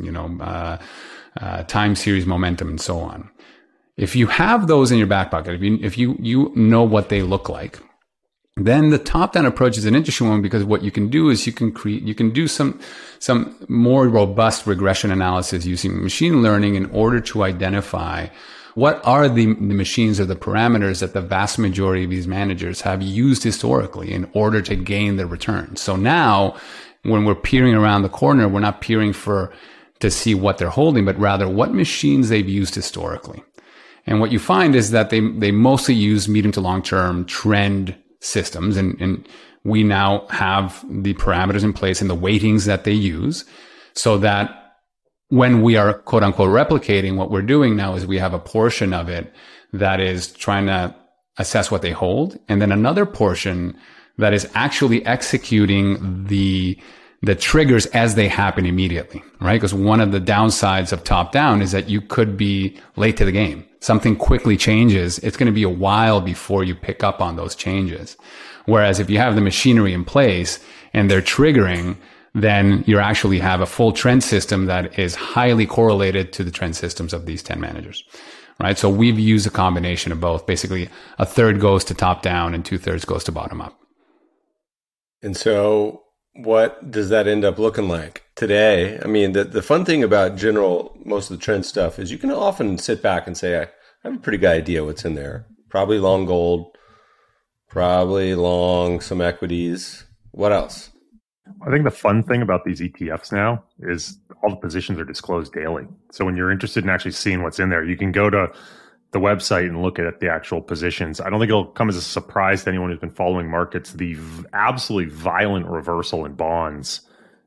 time series momentum, and so on. If you have those in your back pocket, if you know what they look like, then the top-down approach is an interesting one, because what you can do is you can do some more robust regression analysis using machine learning in order to identify what are the machines or the parameters that the vast majority of these managers have used historically in order to gain the return. So now when we're peering around the corner, we're not peering to see what they're holding, but rather what machines they've used historically. And what you find is that they mostly use medium to long-term trend systems, and we now have the parameters in place and the weightings that they use, so that when we are quote unquote replicating, what we're doing now is we have a portion of it that is trying to assess what they hold, and then another portion that is actually executing the triggers as they happen immediately, right? Because one of the downsides of top down is that you could be late to the game. Something quickly changes. It's going to be a while before you pick up on those changes. Whereas if you have the machinery in place and they're triggering, then you actually have a full trend system that is highly correlated to the trend systems of these 10 managers, right? So we've used a combination of both. Basically, a third goes to top down and 2/3 goes to bottom up. And so what does that end up looking like today? I mean, the fun thing about most of the trend stuff is you can often sit back and say, I have a pretty good idea what's in there. Probably long gold, probably long some equities. What else? I think the fun thing about these ETFs now is all the positions are disclosed daily. So when you're interested in actually seeing what's in there, you can go to the website and look at the actual positions. I don't think it'll come as a surprise to anyone who's been following markets, the absolutely violent reversal in bonds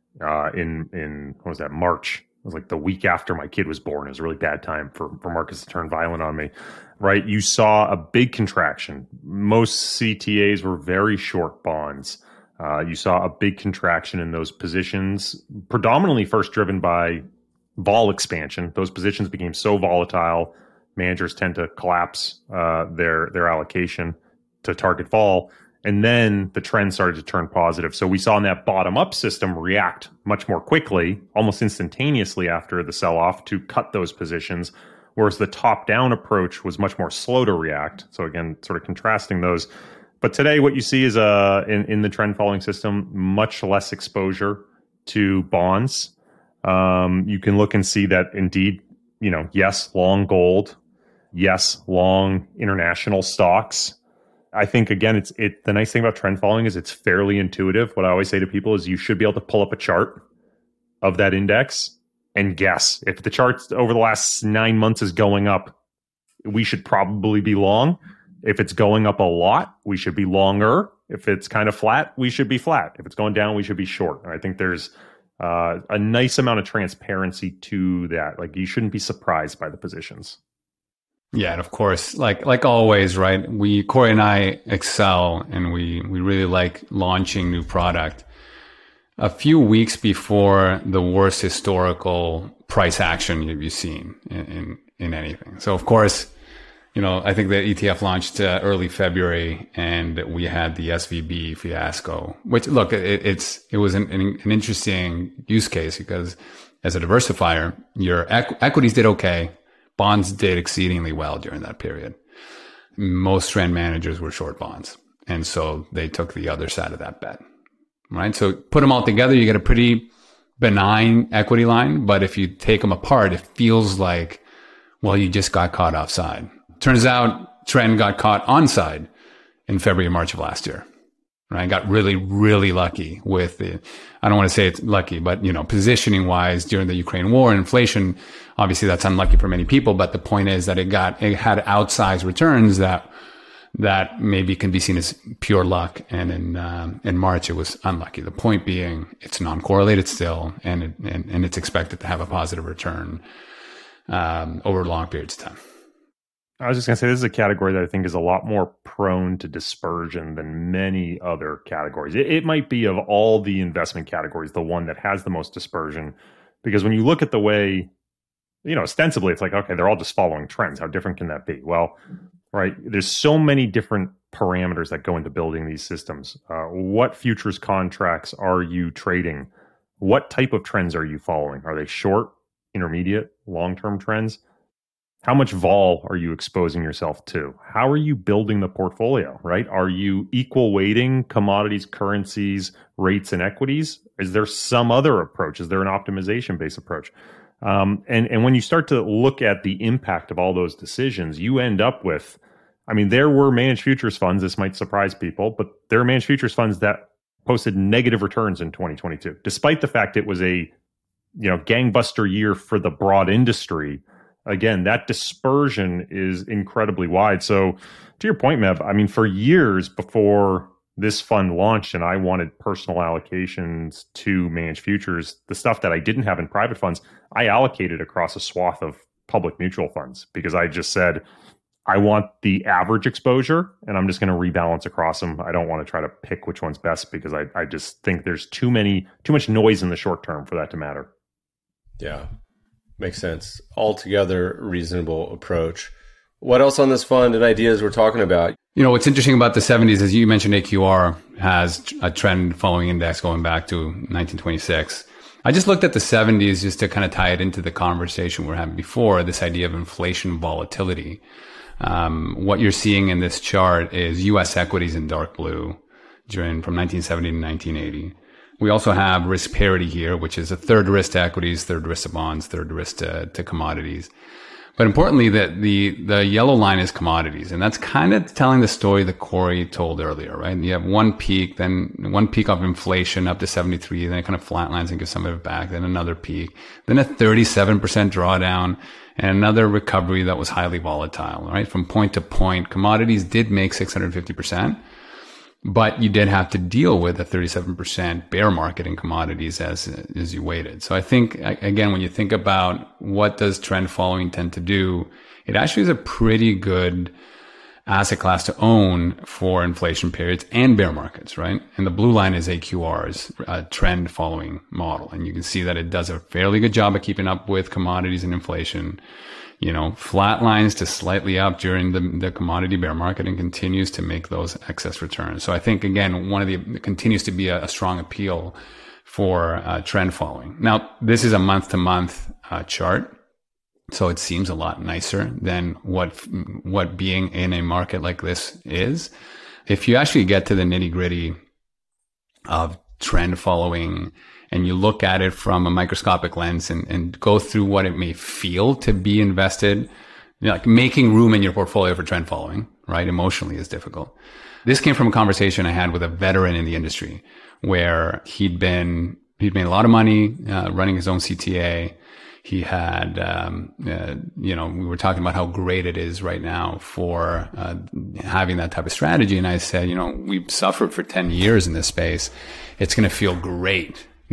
in what was that, March. It was like the week after my kid was born. It was a really bad time for markets to turn violent on me, right? You saw a big contraction. Most CTAs were very short bonds. You saw a big contraction in those positions, predominantly first driven by vol expansion. Those positions became so volatile, managers tend to collapse their allocation to target vol. And then the trend started to turn positive. So we saw in that bottom-up system react much more quickly, almost instantaneously after the sell-off, to cut those positions, whereas the top-down approach was much more slow to react. So again, sort of contrasting those. But today what you see is in the trend following system, much less exposure to bonds. You can look and see that indeed, yes, long gold, yes, long international stocks. I think, again, the nice thing about trend following is it's fairly intuitive. What I always say to people is you should be able to pull up a chart of that index and guess. If the chart over the last 9 months is going up, we should probably be long. If it's going up a lot, we should be longer. If it's kind of flat, we should be flat. If it's going down, we should be short. And I think there's a nice amount of transparency to that. Like, you shouldn't be surprised by the positions. Yeah, and of course, like always, right? Corey and I excel, and we really like launching new product a few weeks before the worst historical price action you've seen in anything. So of course, I think the ETF launched early February, and we had the SVB fiasco. Which, look, it was an interesting use case because as a diversifier, your equities did okay. Bonds did exceedingly well during that period. Most trend managers were short bonds. And so they took the other side of that bet, right? So put them all together, you get a pretty benign equity line. But if you take them apart, it feels like, well, you just got caught offside. Turns out trend got caught onside in February, March of last year. Right? Got really, really lucky with I don't want to say it's lucky, but, positioning wise during the Ukraine war and inflation, obviously that's unlucky for many people. But the point is that it had outsized returns that maybe can be seen as pure luck. And in March, it was unlucky. The point being, it's non-correlated still, and it's expected to have a positive return, over long periods of time. I was just going to say, this is a category that I think is a lot more prone to dispersion than many other categories. It might be, of all the investment categories, the one that has the most dispersion, because when you look at the way, ostensibly it's like, okay, they're all just following trends. How different can that be? Well, right, there's so many different parameters that go into building these systems. What futures contracts are you trading? What type of trends are you following? Are they short, intermediate, long-term trends? How much vol are you exposing yourself to? How are you building the portfolio, right? Are you equal weighting commodities, currencies, rates, and equities? Is there some other approach? Is there an optimization-based approach? And when you start to look at the impact of all those decisions, you end up with, there were managed futures funds, this might surprise people, but there are managed futures funds that posted negative returns in 2022, despite the fact it was a gangbuster year for the broad industry. Again, that dispersion is incredibly wide. So to your point, Mev, for years before this fund launched and I wanted personal allocations to managed futures, the stuff that I didn't have in private funds, I allocated across a swath of public mutual funds because I just said, I want the average exposure and I'm just going to rebalance across them. I don't want to try to pick which one's best because I just think there's too much noise in the short term for that to matter. Yeah. Makes sense. Altogether reasonable approach. What else on this fund and ideas we're talking about? What's interesting about the 70s, as you mentioned, AQR has a trend following index going back to 1926. I just looked at the 70s just to kind of tie it into the conversation we were having before, this idea of inflation volatility. What you're seeing in this chart is U.S. equities in dark blue from 1970 to 1980. We also have risk parity here, which is a third risk to equities, third risk to bonds, third risk to commodities. But importantly, the yellow line is commodities. And that's kind of telling the story that Corey told earlier, right? You have one peak of inflation up to 73, then it kind of flatlines and gives some of it back, then another peak, then a 37% drawdown, and another recovery that was highly volatile, right? From point to point, commodities did make 650%. But you did have to deal with a 37% bear market in commodities as you waited. So I think, again, when you think about what does trend following tend to do, it actually is a pretty good asset class to own for inflation periods and bear markets, right? And the blue line is AQR's trend following model. And you can see that it does a fairly good job of keeping up with commodities and inflation. Flat lines to slightly up during the commodity bear market and continues to make those excess returns. So I think, again, continues to be a strong appeal for trend following. Now, this is a month to month chart. So it seems a lot nicer than what being in a market like this is. If you actually get to the nitty gritty of trend following and you look at it from a microscopic lens and go through what it may feel to be invested, like making room in your portfolio for trend following, right? Emotionally is difficult. This came from a conversation I had with a veteran in the industry where he'd made a lot of money, running his own CTA. He had, we were talking about how great it is right now for having that type of strategy. And I said, we've suffered for 10 years in this space. It's going to feel great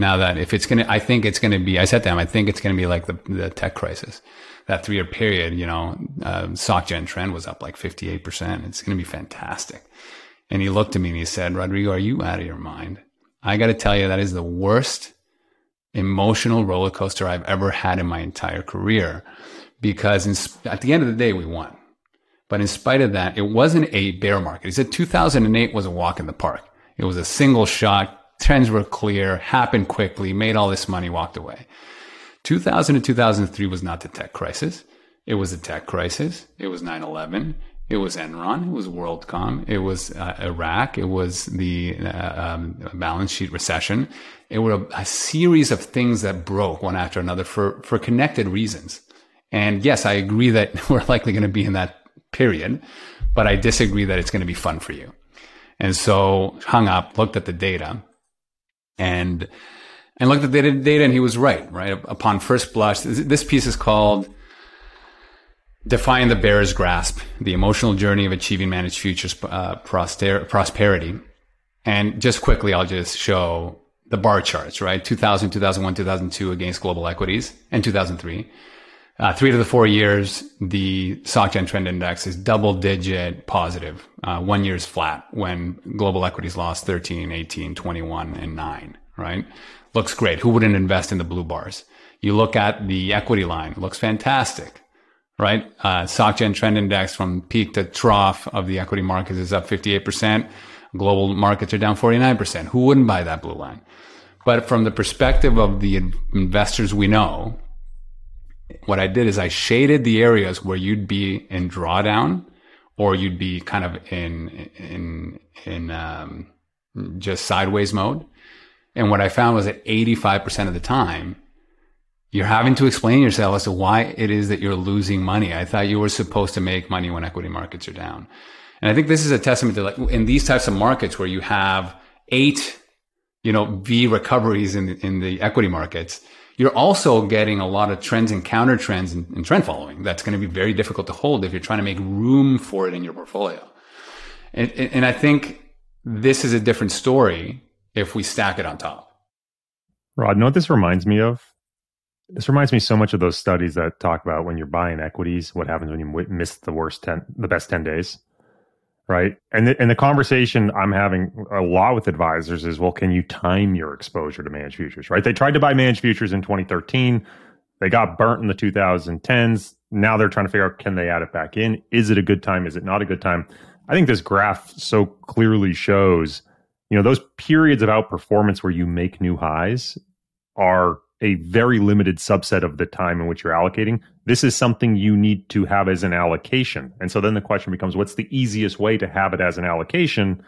Now that if it's I think it's going to be, I said to him, I think it's going to be like the tech crisis, that 3-year period, SocGen trend was up like 58%. It's going to be fantastic. And he looked at me and he said, Rodrigo, are you out of your mind? I got to tell you, that is the worst emotional roller coaster I've ever had in my entire career, because at the end of the day, we won. But in spite of that, it wasn't a bear market. He said 2008 was a walk in the park. It was a single shot. Trends were clear, happened quickly, made all this money, walked away. 2000 to 2003 was not the tech crisis. It was the tech crisis. It was 9/11. It was Enron. It was WorldCom. It was Iraq. It was the balance sheet recession. It were a series of things that broke one after another for connected reasons. And yes, I agree that we're likely going to be in that period, but I disagree that it's going to be fun for you. And so hung up, looked at the data, and looked at the data, and he was right? Upon first blush, this piece is called Defying the Bear's Grasp, the Emotional Journey of Achieving Managed Futures Prosperity. And just quickly, I'll just show the bar charts, right? 2000, 2001, 2002 against global equities, and 2003. 3 to the 4 years, the SocGen Trend Index is double-digit positive. 1 year is flat when global equities lost 13, 18, 21, and 9, right? Looks great. Who wouldn't invest in the blue bars? You look at the equity line, looks fantastic, right? SocGen Trend Index from peak to trough of the equity markets is up 58%. Global markets are down 49%. Who wouldn't buy that blue line? But from the perspective of the investors we know, what I did is I shaded the areas where you'd be in drawdown, or you'd be kind of in just sideways mode. And what I found was that 85% of the time, you're having to explain yourself as to why it is that you're losing money. I thought you were supposed to make money when equity markets are down. And I think this is a testament to, like, in these types of markets where you have 8, V recoveries in the equity markets, you're also getting a lot of trends and counter trends and trend following. That's going to be very difficult to hold if you're trying to make room for it in your portfolio. And I think this is a different story if we stack it on top. Rod, know what this reminds me of? This reminds me so much of those studies that talk about when you're buying equities, what happens when you miss the best 10 days, right? And the conversation I'm having a lot with advisors is, well, can you time your exposure to managed futures, right? They tried to buy managed futures in 2013. They got burnt in the 2010s. Now they're trying to figure out, can they add it back in? Is it a good time? Is it not a good time? I think this graph so clearly shows, those periods of outperformance where you make new highs are a very limited subset of the time in which you're allocating. This is something you need to have as an allocation. And so then the question becomes, what's the easiest way to have it as an allocation?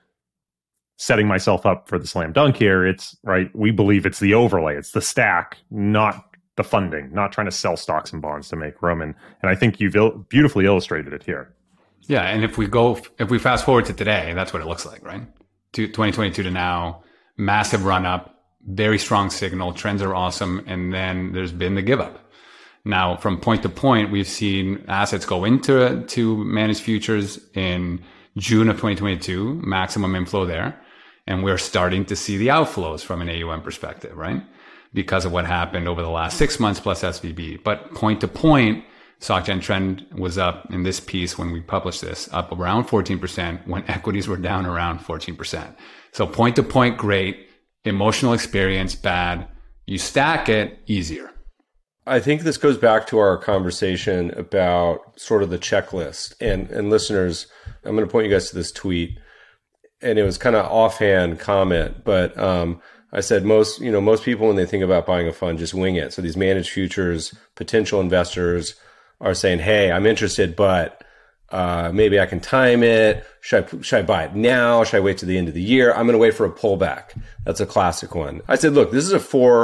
Setting myself up for the slam dunk here, it's right. We believe it's the overlay. It's the stack, not the funding, not trying to sell stocks and bonds to make room. And I think you've beautifully illustrated it here. Yeah. And if we fast forward to today, that's what it looks like, right? 2022 to now, massive run up, very strong signal, trends are awesome. And then there's been the give up. Now, from point to point, we've seen assets go into managed futures in June of 2022, maximum inflow there. And we're starting to see the outflows from an AUM perspective, right? Because of what happened over the last 6 months plus SVB. But point to point, SocGen Trend was up in this piece when we published this, up around 14% when equities were down around 14%. So point to point, great. Emotional experience, bad. You stack it, easier. I think this goes back to our conversation about sort of the checklist. And listeners, I'm going to point you guys to this tweet. And it was kind of offhand comment, but I said most people, when they think about buying a fund, just wing it. So these managed futures, potential investors are saying, hey, I'm interested, but maybe I can time it. Should I buy it now? Should I wait to the end of the year? I'm going to wait for a pullback. That's a classic one. I said, look, this is a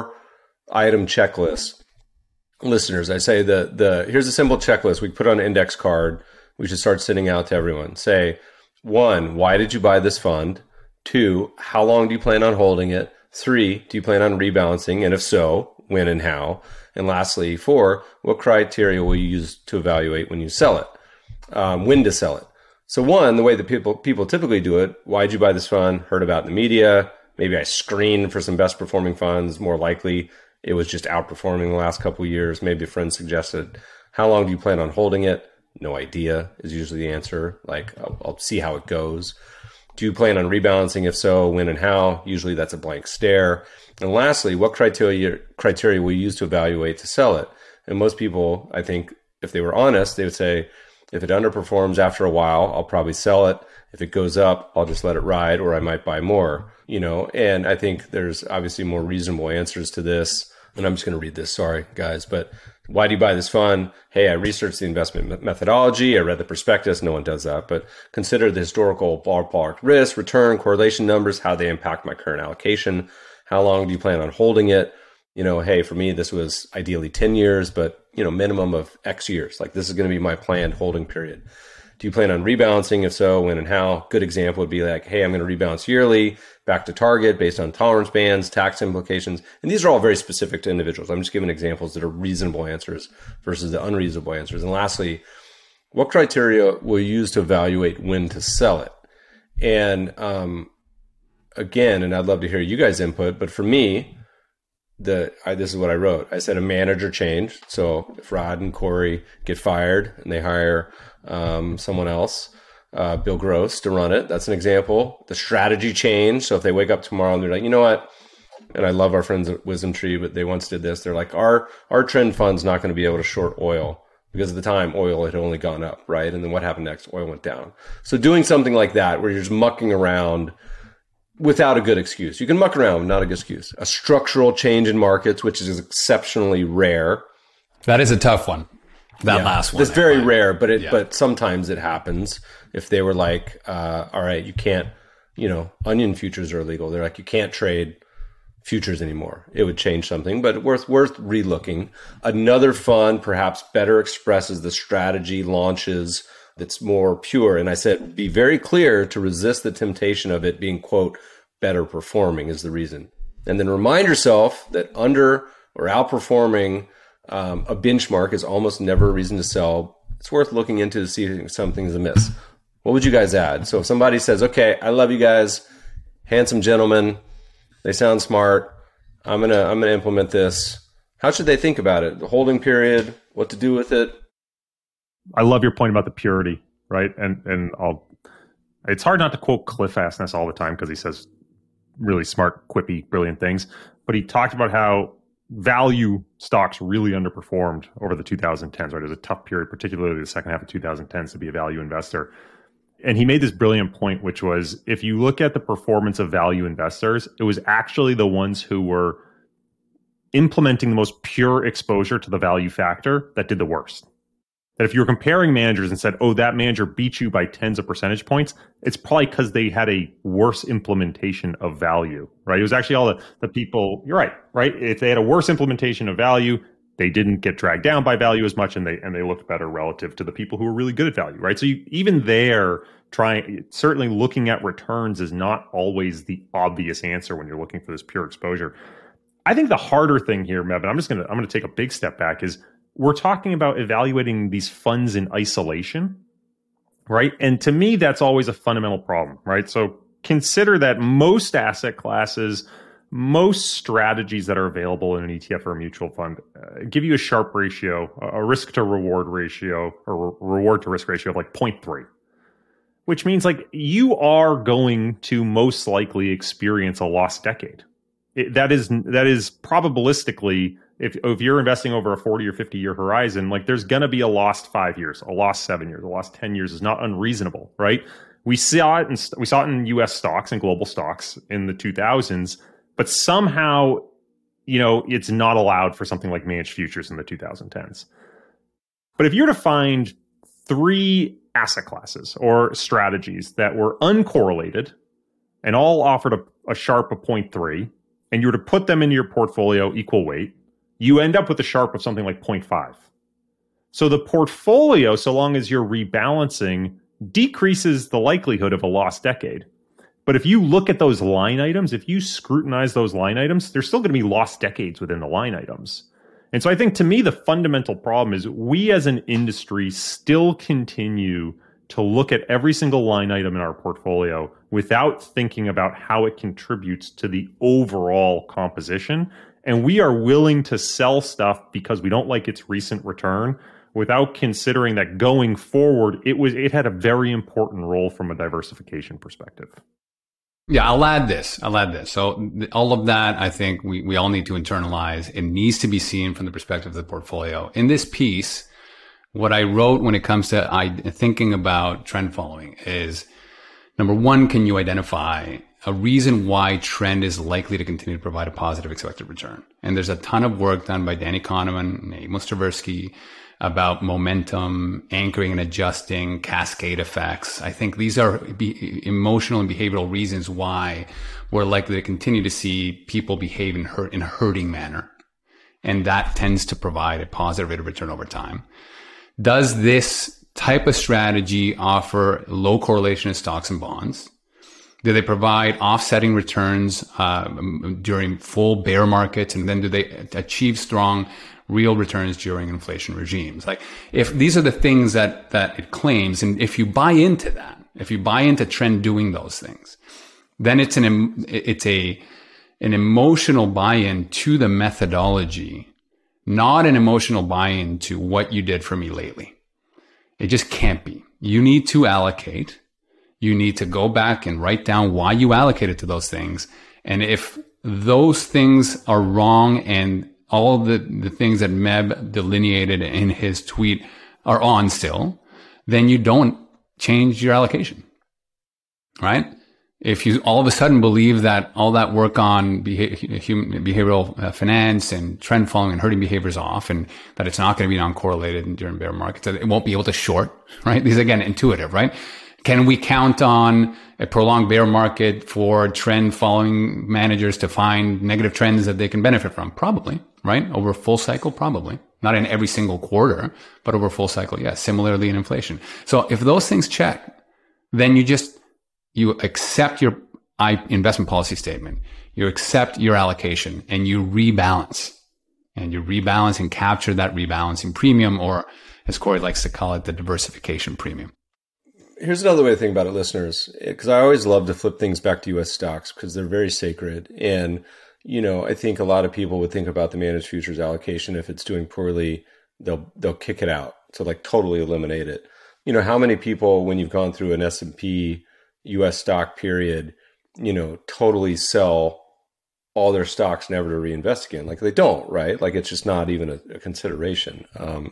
4-item checklist. Listeners, I say here's a simple checklist. We put on an index card. We should start sending out to everyone. Say, 1, why did you buy this fund? 2, how long do you plan on holding it? 3, do you plan on rebalancing? And if so, when and how? And lastly, 4, what criteria will you use to evaluate when you sell it? When to sell it. So 1, the way that people typically do it, why'd you buy this fund? Heard about it in the media, Maybe I screened for some best performing funds. More likely, it was just outperforming the last couple of years. Maybe a friend suggested, how long do you plan on holding it? No idea is usually the answer. Like, I'll see how it goes. Do you plan on rebalancing? If so, when and how? Usually that's a blank stare. And lastly, what criteria will you use to evaluate to sell it? And most people, I think, if they were honest, they would say, if it underperforms after a while, I'll probably sell it. If it goes up, I'll just let it ride, or I might buy more, and I think there's obviously more reasonable answers to this. And I'm just going to read this. Sorry, guys. But why do you buy this fund? Hey, I researched the investment methodology. I read the prospectus. No one does that. But consider the historical ballpark risk, return, correlation numbers, how they impact my current allocation. How long do you plan on holding it? Hey, for me, this was ideally 10 years, but, minimum of X years. Like, this is going to be my planned holding period. Do you plan on rebalancing? If so, when and how? Good example would be like, hey, I'm going to rebalance yearly back to target based on tolerance bands, tax implications. And these are all very specific to individuals. I'm just giving examples that are reasonable answers versus the unreasonable answers. And lastly, what criteria will you use to evaluate when to sell it? And again, and I'd love to hear you guys' input, but for me, this is what I wrote. I said a manager change. So if Rod and Corey get fired and they hire someone else, Bill Gross, to run it, that's an example. The strategy change. So if they wake up tomorrow and they're like, you know what? And I love our friends at Wisdom Tree, but they once did this. They're like, our trend fund's not going to be able to short oil, because at the time oil had only gone up, right? And then what happened next? Oil went down. So doing something like that, where you're just mucking around without a good excuse. You can muck around with not a good excuse. A structural change in markets, which is exceptionally rare. That is a tough one. That last one. It's very rare, but sometimes it happens. If they were like, all right, you can't, onion futures are illegal. They're like, you can't trade futures anymore. It would change something, but worth relooking. Another fund perhaps better expresses the strategy launches that's more pure. And I said, be very clear to resist the temptation of it being, quote, better performing is the reason. And then remind yourself that under or outperforming a benchmark is almost never a reason to sell. It's worth looking into to see if something's amiss. What would you guys add? So if somebody says, okay, I love you guys, handsome gentlemen, they sound smart, I'm gonna implement this. How should they think about it? The holding period, what to do with it? I love your point about the purity, right? And it's hard not to quote Cliff Asness all the time, because he says really smart, quippy, brilliant things. But he talked about how value stocks really underperformed over the 2010s, right? It was a tough period, particularly the second half of 2010s, to be a value investor. And he made this brilliant point, which was, if you look at the performance of value investors, it was actually the ones who were implementing the most pure exposure to the value factor that did the worst. That if you were comparing managers and said, oh, that manager beat you by tens of percentage points, it's probably because they had a worse implementation of value, right? It was actually all the people, you're right? If they had a worse implementation of value, they didn't get dragged down by value as much, and they looked better relative to the people who were really good at value, right? So even there, certainly looking at returns is not always the obvious answer when you're looking for this pure exposure. I think the harder thing here, Mevin, I'm going to take a big step back, is we're talking about evaluating these funds in isolation, right? And to me, that's always a fundamental problem, right? So consider that most asset classes, most strategies that are available in an ETF or a mutual fund give you a Sharpe ratio, a risk to reward ratio, or reward to risk ratio of like 0.3, which means like you are going to most likely experience a lost decade. That is probabilistically, if you're investing over a 40 or 50 year horizon, like there's going to be a lost 5 years, a lost 7 years, a lost 10 years is not unreasonable, right? We saw it in US stocks and global stocks in the 2000s, but somehow, it's not allowed for something like managed futures in the 2010s. But if you're to find 3 asset classes or strategies that were uncorrelated and all offered a Sharpe of 0.3, and you were to put them into your portfolio equal weight, you end up with a Sharpe of something like 0.5. So the portfolio, so long as you're rebalancing, decreases the likelihood of a lost decade. But if you look at those line items, if you scrutinize those line items, there's still going to be lost decades within the line items. And so I think, to me, the fundamental problem is we as an industry still continue to look at every single line item in our portfolio without thinking about how it contributes to the overall composition. And we are willing to sell stuff because we don't like its recent return without considering that going forward, it had a very important role from a diversification perspective. Yeah, I'll add this. So all of that, I think we all need to internalize. It needs to be seen from the perspective of the portfolio. In this piece, what I wrote when it comes to thinking about trend following is, number one, can you identify a reason why trend is likely to continue to provide a positive expected return? And there's a ton of work done by Danny Kahneman and Amos Tversky about momentum, anchoring and adjusting, cascade effects. I think these are emotional and behavioral reasons why we're likely to continue to see people behave in a herding manner. And that tends to provide a positive rate of return over time. Does this type of strategy offer low correlation in stocks and bonds? Do they provide offsetting returns during full bear markets? And then do they achieve strong real returns during inflation regimes? Like, if these are the things that it claims, and if you buy into that, if you buy into trend doing those things, then it's an emotional buy-in to the methodology, not an emotional buy-in to what you did for me lately. It just can't be. You need to allocate. You need to go back and write down why you allocated to those things. And if those things are wrong and all the things that Meb delineated in his tweet are on still, then you don't change your allocation, right? If you all of a sudden believe that all that work on behavioral finance and trend following and herding behavior is off, and that it's not going to be non-correlated during bear markets, that it won't be able to short, right? These, again, intuitive, right? Can we count on a prolonged bear market for trend following managers to find negative trends that they can benefit from? Probably, right? Over a full cycle, probably. Not in every single quarter, but over a full cycle, yes. Similarly in inflation. So if those things check, then you accept your investment policy statement, you accept your allocation, and you rebalance. And you rebalance and capture that rebalancing premium, or as Corey likes to call it, the diversification premium. Here's another way to think about it, listeners, because I always love to flip things back to U.S. stocks because they're very sacred. And, I think a lot of people would think about the managed futures allocation. If it's doing poorly, they'll kick it out. So like totally eliminate it. How many people, when you've gone through an S&P U.S. stock period, totally sell all their stocks never to reinvest again? Like they don't, right? Like it's just not even a consideration.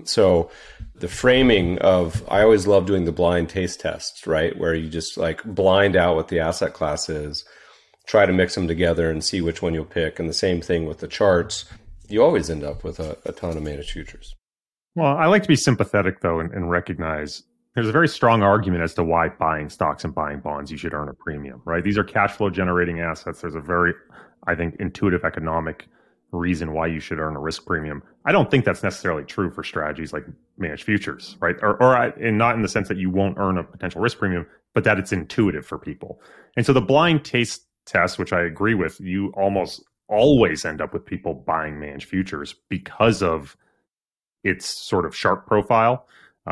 So the framing of, I always love doing the blind taste tests, right? Where you just like blind out what the asset class is, try to mix them together and see which one you'll pick. And the same thing with the charts. You always end up with a ton of managed futures. Well, I like to be sympathetic though and recognize there's a very strong argument as to why buying stocks and buying bonds, you should earn a premium, right? These are cash flow generating assets. There's a very, I think, intuitive economic reason why you should earn a risk premium. I don't think that's necessarily true for strategies like managed futures, right? And not in the sense that you won't earn a potential risk premium, but that it's intuitive for people. And so the blind taste test, which I agree with, you almost always end up with people buying managed futures because of its sort of sharp profile.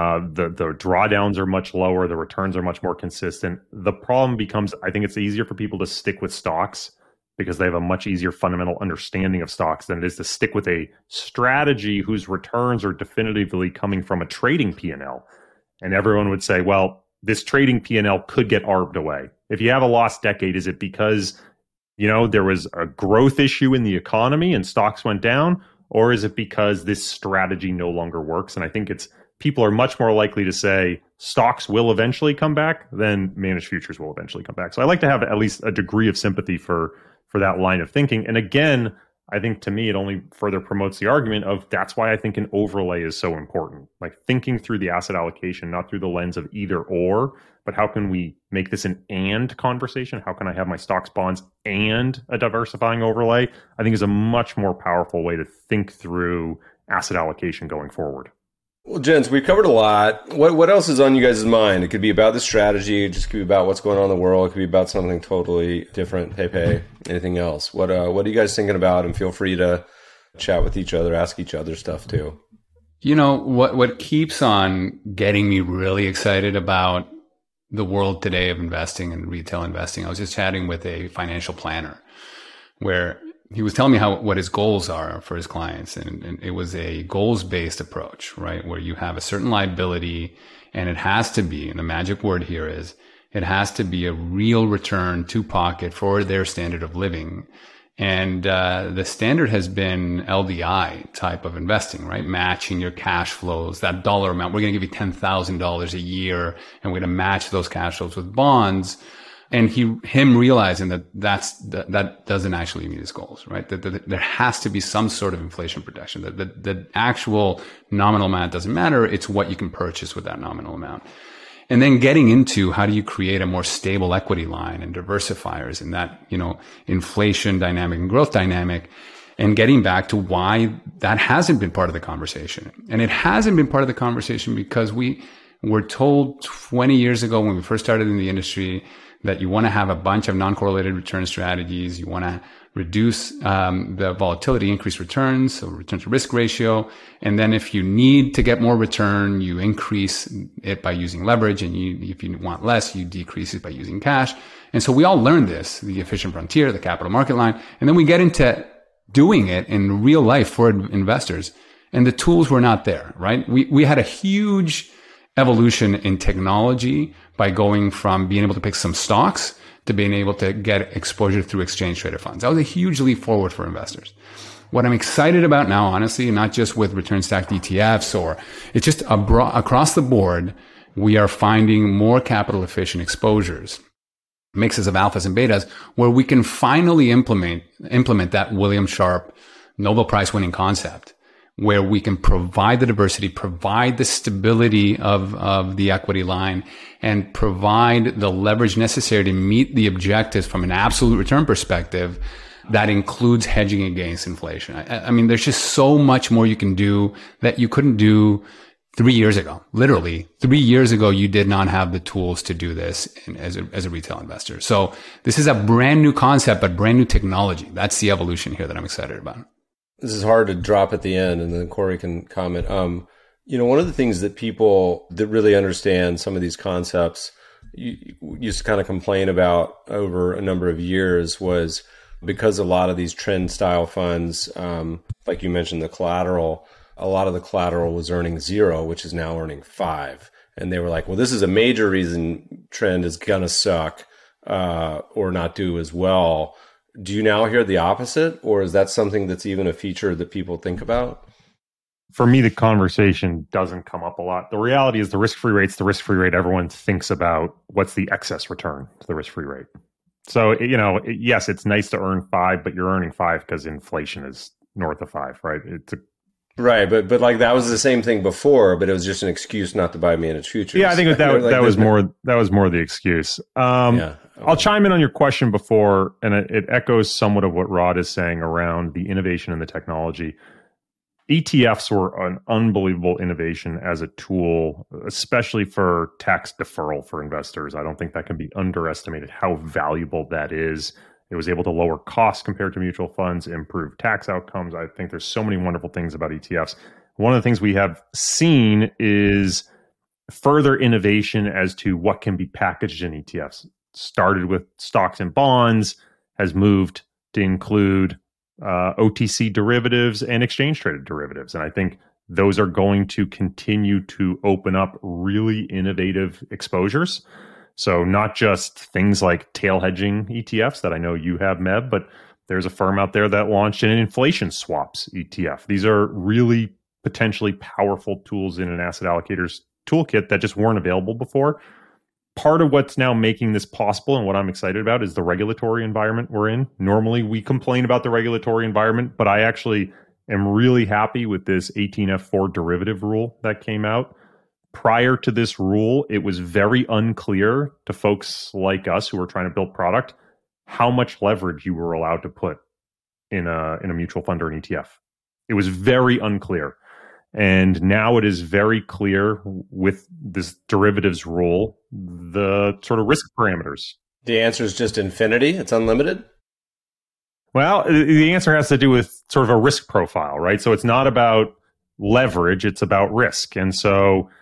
The drawdowns are much lower. The returns are much more consistent. The problem becomes, I think it's easier for people to stick with stocks because they have a much easier fundamental understanding of stocks than it is to stick with a strategy whose returns are definitively coming from a trading P&L. And everyone would say, well, this trading P&L could get arbed away. If you have a lost decade, is it because, there was a growth issue in the economy and stocks went down? Or is it because this strategy no longer works? And I think people are much more likely to say stocks will eventually come back than managed futures will eventually come back. So I like to have at least a degree of sympathy for that line of thinking. And again, I think to me, it only further promotes the argument of that's why I think an overlay is so important. Like thinking through the asset allocation, not through the lens of either or, but how can we make this an and conversation? How can I have my stocks, bonds, and a diversifying overlay? I think is a much more powerful way to think through asset allocation going forward. Well, gents, we covered a lot. What else is on you guys' mind? It could be about the strategy. It just could be about what's going on in the world. It could be about something totally different. Pepe, anything else? What are you guys thinking about? And feel free to chat with each other, ask each other stuff too. What keeps on getting me really excited about the world today of investing and retail investing. I was just chatting with a financial planner where he was telling me what his goals are for his clients. And it was a goals-based approach, right? Where you have a certain liability and it has to be, and the magic word here is, it has to be a real return to pocket for their standard of living. And the standard has been LDI type of investing, right? Matching your cash flows, that dollar amount. We're going to give you $10,000 a year and we're going to match those cash flows with bonds. And him realizing that doesn't actually meet his goals, right? That there has to be some sort of inflation protection. The actual nominal amount doesn't matter. It's what you can purchase with that nominal amount. And then getting into how do you create a more stable equity line and diversifiers in that, inflation dynamic and growth dynamic, and getting back to why that hasn't been part of the conversation. And it hasn't been part of the conversation because we were told 20 years ago when we first started in the industry that you want to have a bunch of non-correlated return strategies. You want to reduce the volatility, increase returns, so return to risk ratio. And then if you need to get more return, you increase it by using leverage. And if you want less, you decrease it by using cash. And so we all learned this, the efficient frontier, the capital market line. And then we get into doing it in real life for investors. And the tools were not there, right? We had a huge evolution in technology by going from being able to pick some stocks to being able to get exposure through exchange traded funds. That was a huge leap forward for investors. What I'm excited about now, honestly, not just with return stacked ETFs, or it's just across the board, we are finding more capital efficient exposures, mixes of alphas and betas, where we can finally implement that William Sharpe Nobel Prize winning concept, where we can provide the diversity, provide the stability of the equity line, and provide the leverage necessary to meet the objectives from an absolute return perspective that includes hedging against inflation. I mean, there's just so much more you can do that you couldn't do 3 years ago. Literally 3 years ago, you did not have the tools to do this as a retail investor. So this is a brand new concept, but brand new technology. That's the evolution here that I'm excited about. This is hard to drop at the end, and then Corey can comment. One of the things that people that really understand some of these concepts used to kind of complain about over a number of years was because a lot of these trend style funds, like you mentioned, a lot of the collateral was earning 0, which is now earning 5. And they were like, well, this is a major reason trend is going to suck or not do as well. Do you now hear the opposite, or is that something that's even a feature that people think about? For me, the conversation doesn't come up a lot. The reality is the risk-free rate's the risk-free rate. Everyone thinks about what's the excess return to the risk-free rate. So, yes, it's nice to earn 5, but you're earning 5 because inflation is north of 5, right? Right, but like that was the same thing before, but it was just an excuse not to buy managed futures. Yeah, I think that was more the excuse. I'll chime in on your question before, and it echoes somewhat of what Rod is saying around the innovation and the technology. ETFs were an unbelievable innovation as a tool, especially for tax deferral for investors. I don't think that can be underestimated how valuable that is. It was able to lower costs compared to mutual funds, improve tax outcomes. I think there's so many wonderful things about ETFs. One of the things we have seen is further innovation as to what can be packaged in ETFs. Started with stocks and bonds, has moved to include OTC derivatives and exchange traded derivatives. And I think those are going to continue to open up really innovative exposures. So not just things like tail hedging ETFs that I know you have, Meb, but there's a firm out there that launched an inflation swaps ETF. These are really potentially powerful tools in an asset allocator's toolkit that just weren't available before. Part of what's now making this possible and what I'm excited about is the regulatory environment we're in. Normally we complain about the regulatory environment, but I actually am really happy with this 18F4 derivative rule that came out. Prior to this rule, it was very unclear to folks like us who were trying to build product how much leverage you were allowed to put in a mutual fund or an ETF. It was very unclear. And now it is very clear with this derivatives rule, the sort of risk parameters. The answer is just infinity? It's unlimited? Well, the answer has to do with sort of a risk profile, right? So it's not about leverage, it's about risk. And so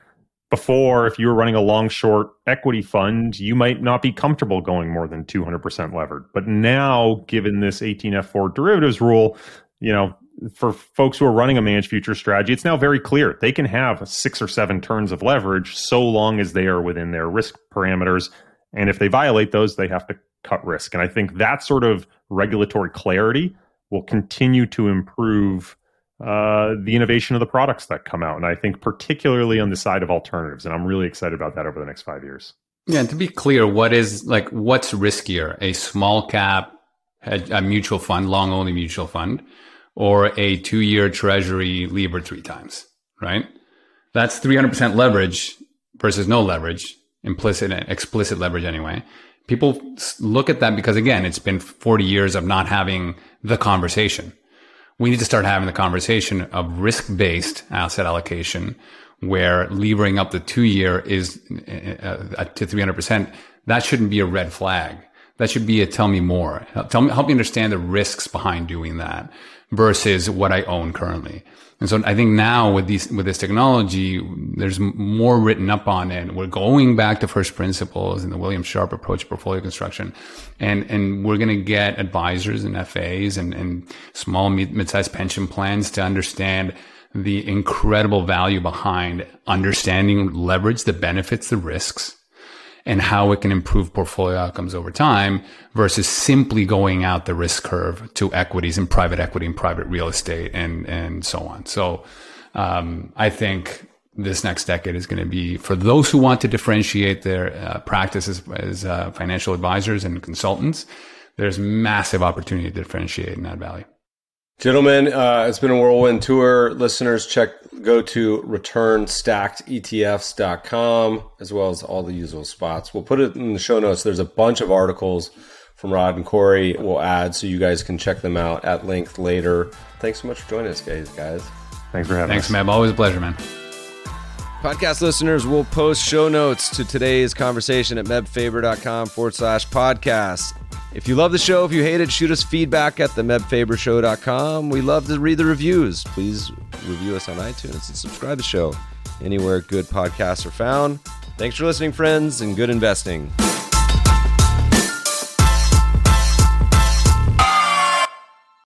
Before, if you were running a long-short equity fund, you might not be comfortable going more than 200% levered. But now, given this 18F4 derivatives rule, for folks who are running a managed future strategy, it's now very clear they can have 6 or 7 turns of leverage so long as they are within their risk parameters. And if they violate those, they have to cut risk. And I think that sort of regulatory clarity will continue to improve the innovation of the products that come out. And I think particularly on the side of alternatives. And I'm really excited about that over the next 5 years. Yeah. And to be clear, what's riskier? A small cap, a mutual fund, long only mutual fund, or a 2-year treasury levered 3 times, right? That's 300% leverage versus no leverage, implicit and explicit leverage anyway. People look at that because, again, it's been 40 years of not having the conversation. We need to start having the conversation of risk-based asset allocation, where levering up the 2-year is to 300%. That shouldn't be a red flag. That should be a tell me more. Help me understand the risks behind doing that versus what I own currently. And so I think now with this technology, there's more written up on it. We're going back to first principles and the William Sharpe approach to portfolio construction. And we're going to get advisors and FAs and small mid-sized pension plans to understand the incredible value behind understanding leverage, the benefits, the risks, and how it can improve portfolio outcomes over time versus simply going out the risk curve to equities and private real estate and so on. So, I think this next decade is going to be, for those who want to differentiate their practices as financial advisors and consultants, there's massive opportunity to differentiate and add value. Gentlemen, it's been a whirlwind tour. Listeners, go to returnstackedetfs.com, as well as all the usual spots. We'll put it in the show notes. There's a bunch of articles from Rod and Corey we'll add, so you guys can check them out at length later. Thanks so much for joining us, guys. Thanks for having us. Thanks, Meb. Always a pleasure, man. Podcast listeners will post show notes to today's conversation at mebfaber.com/podcast. If you love the show, if you hate it, shoot us feedback at themebfabershow.com. We love to read the reviews. Please review us on iTunes and subscribe to the show anywhere good podcasts are found. Thanks for listening, friends, and good investing.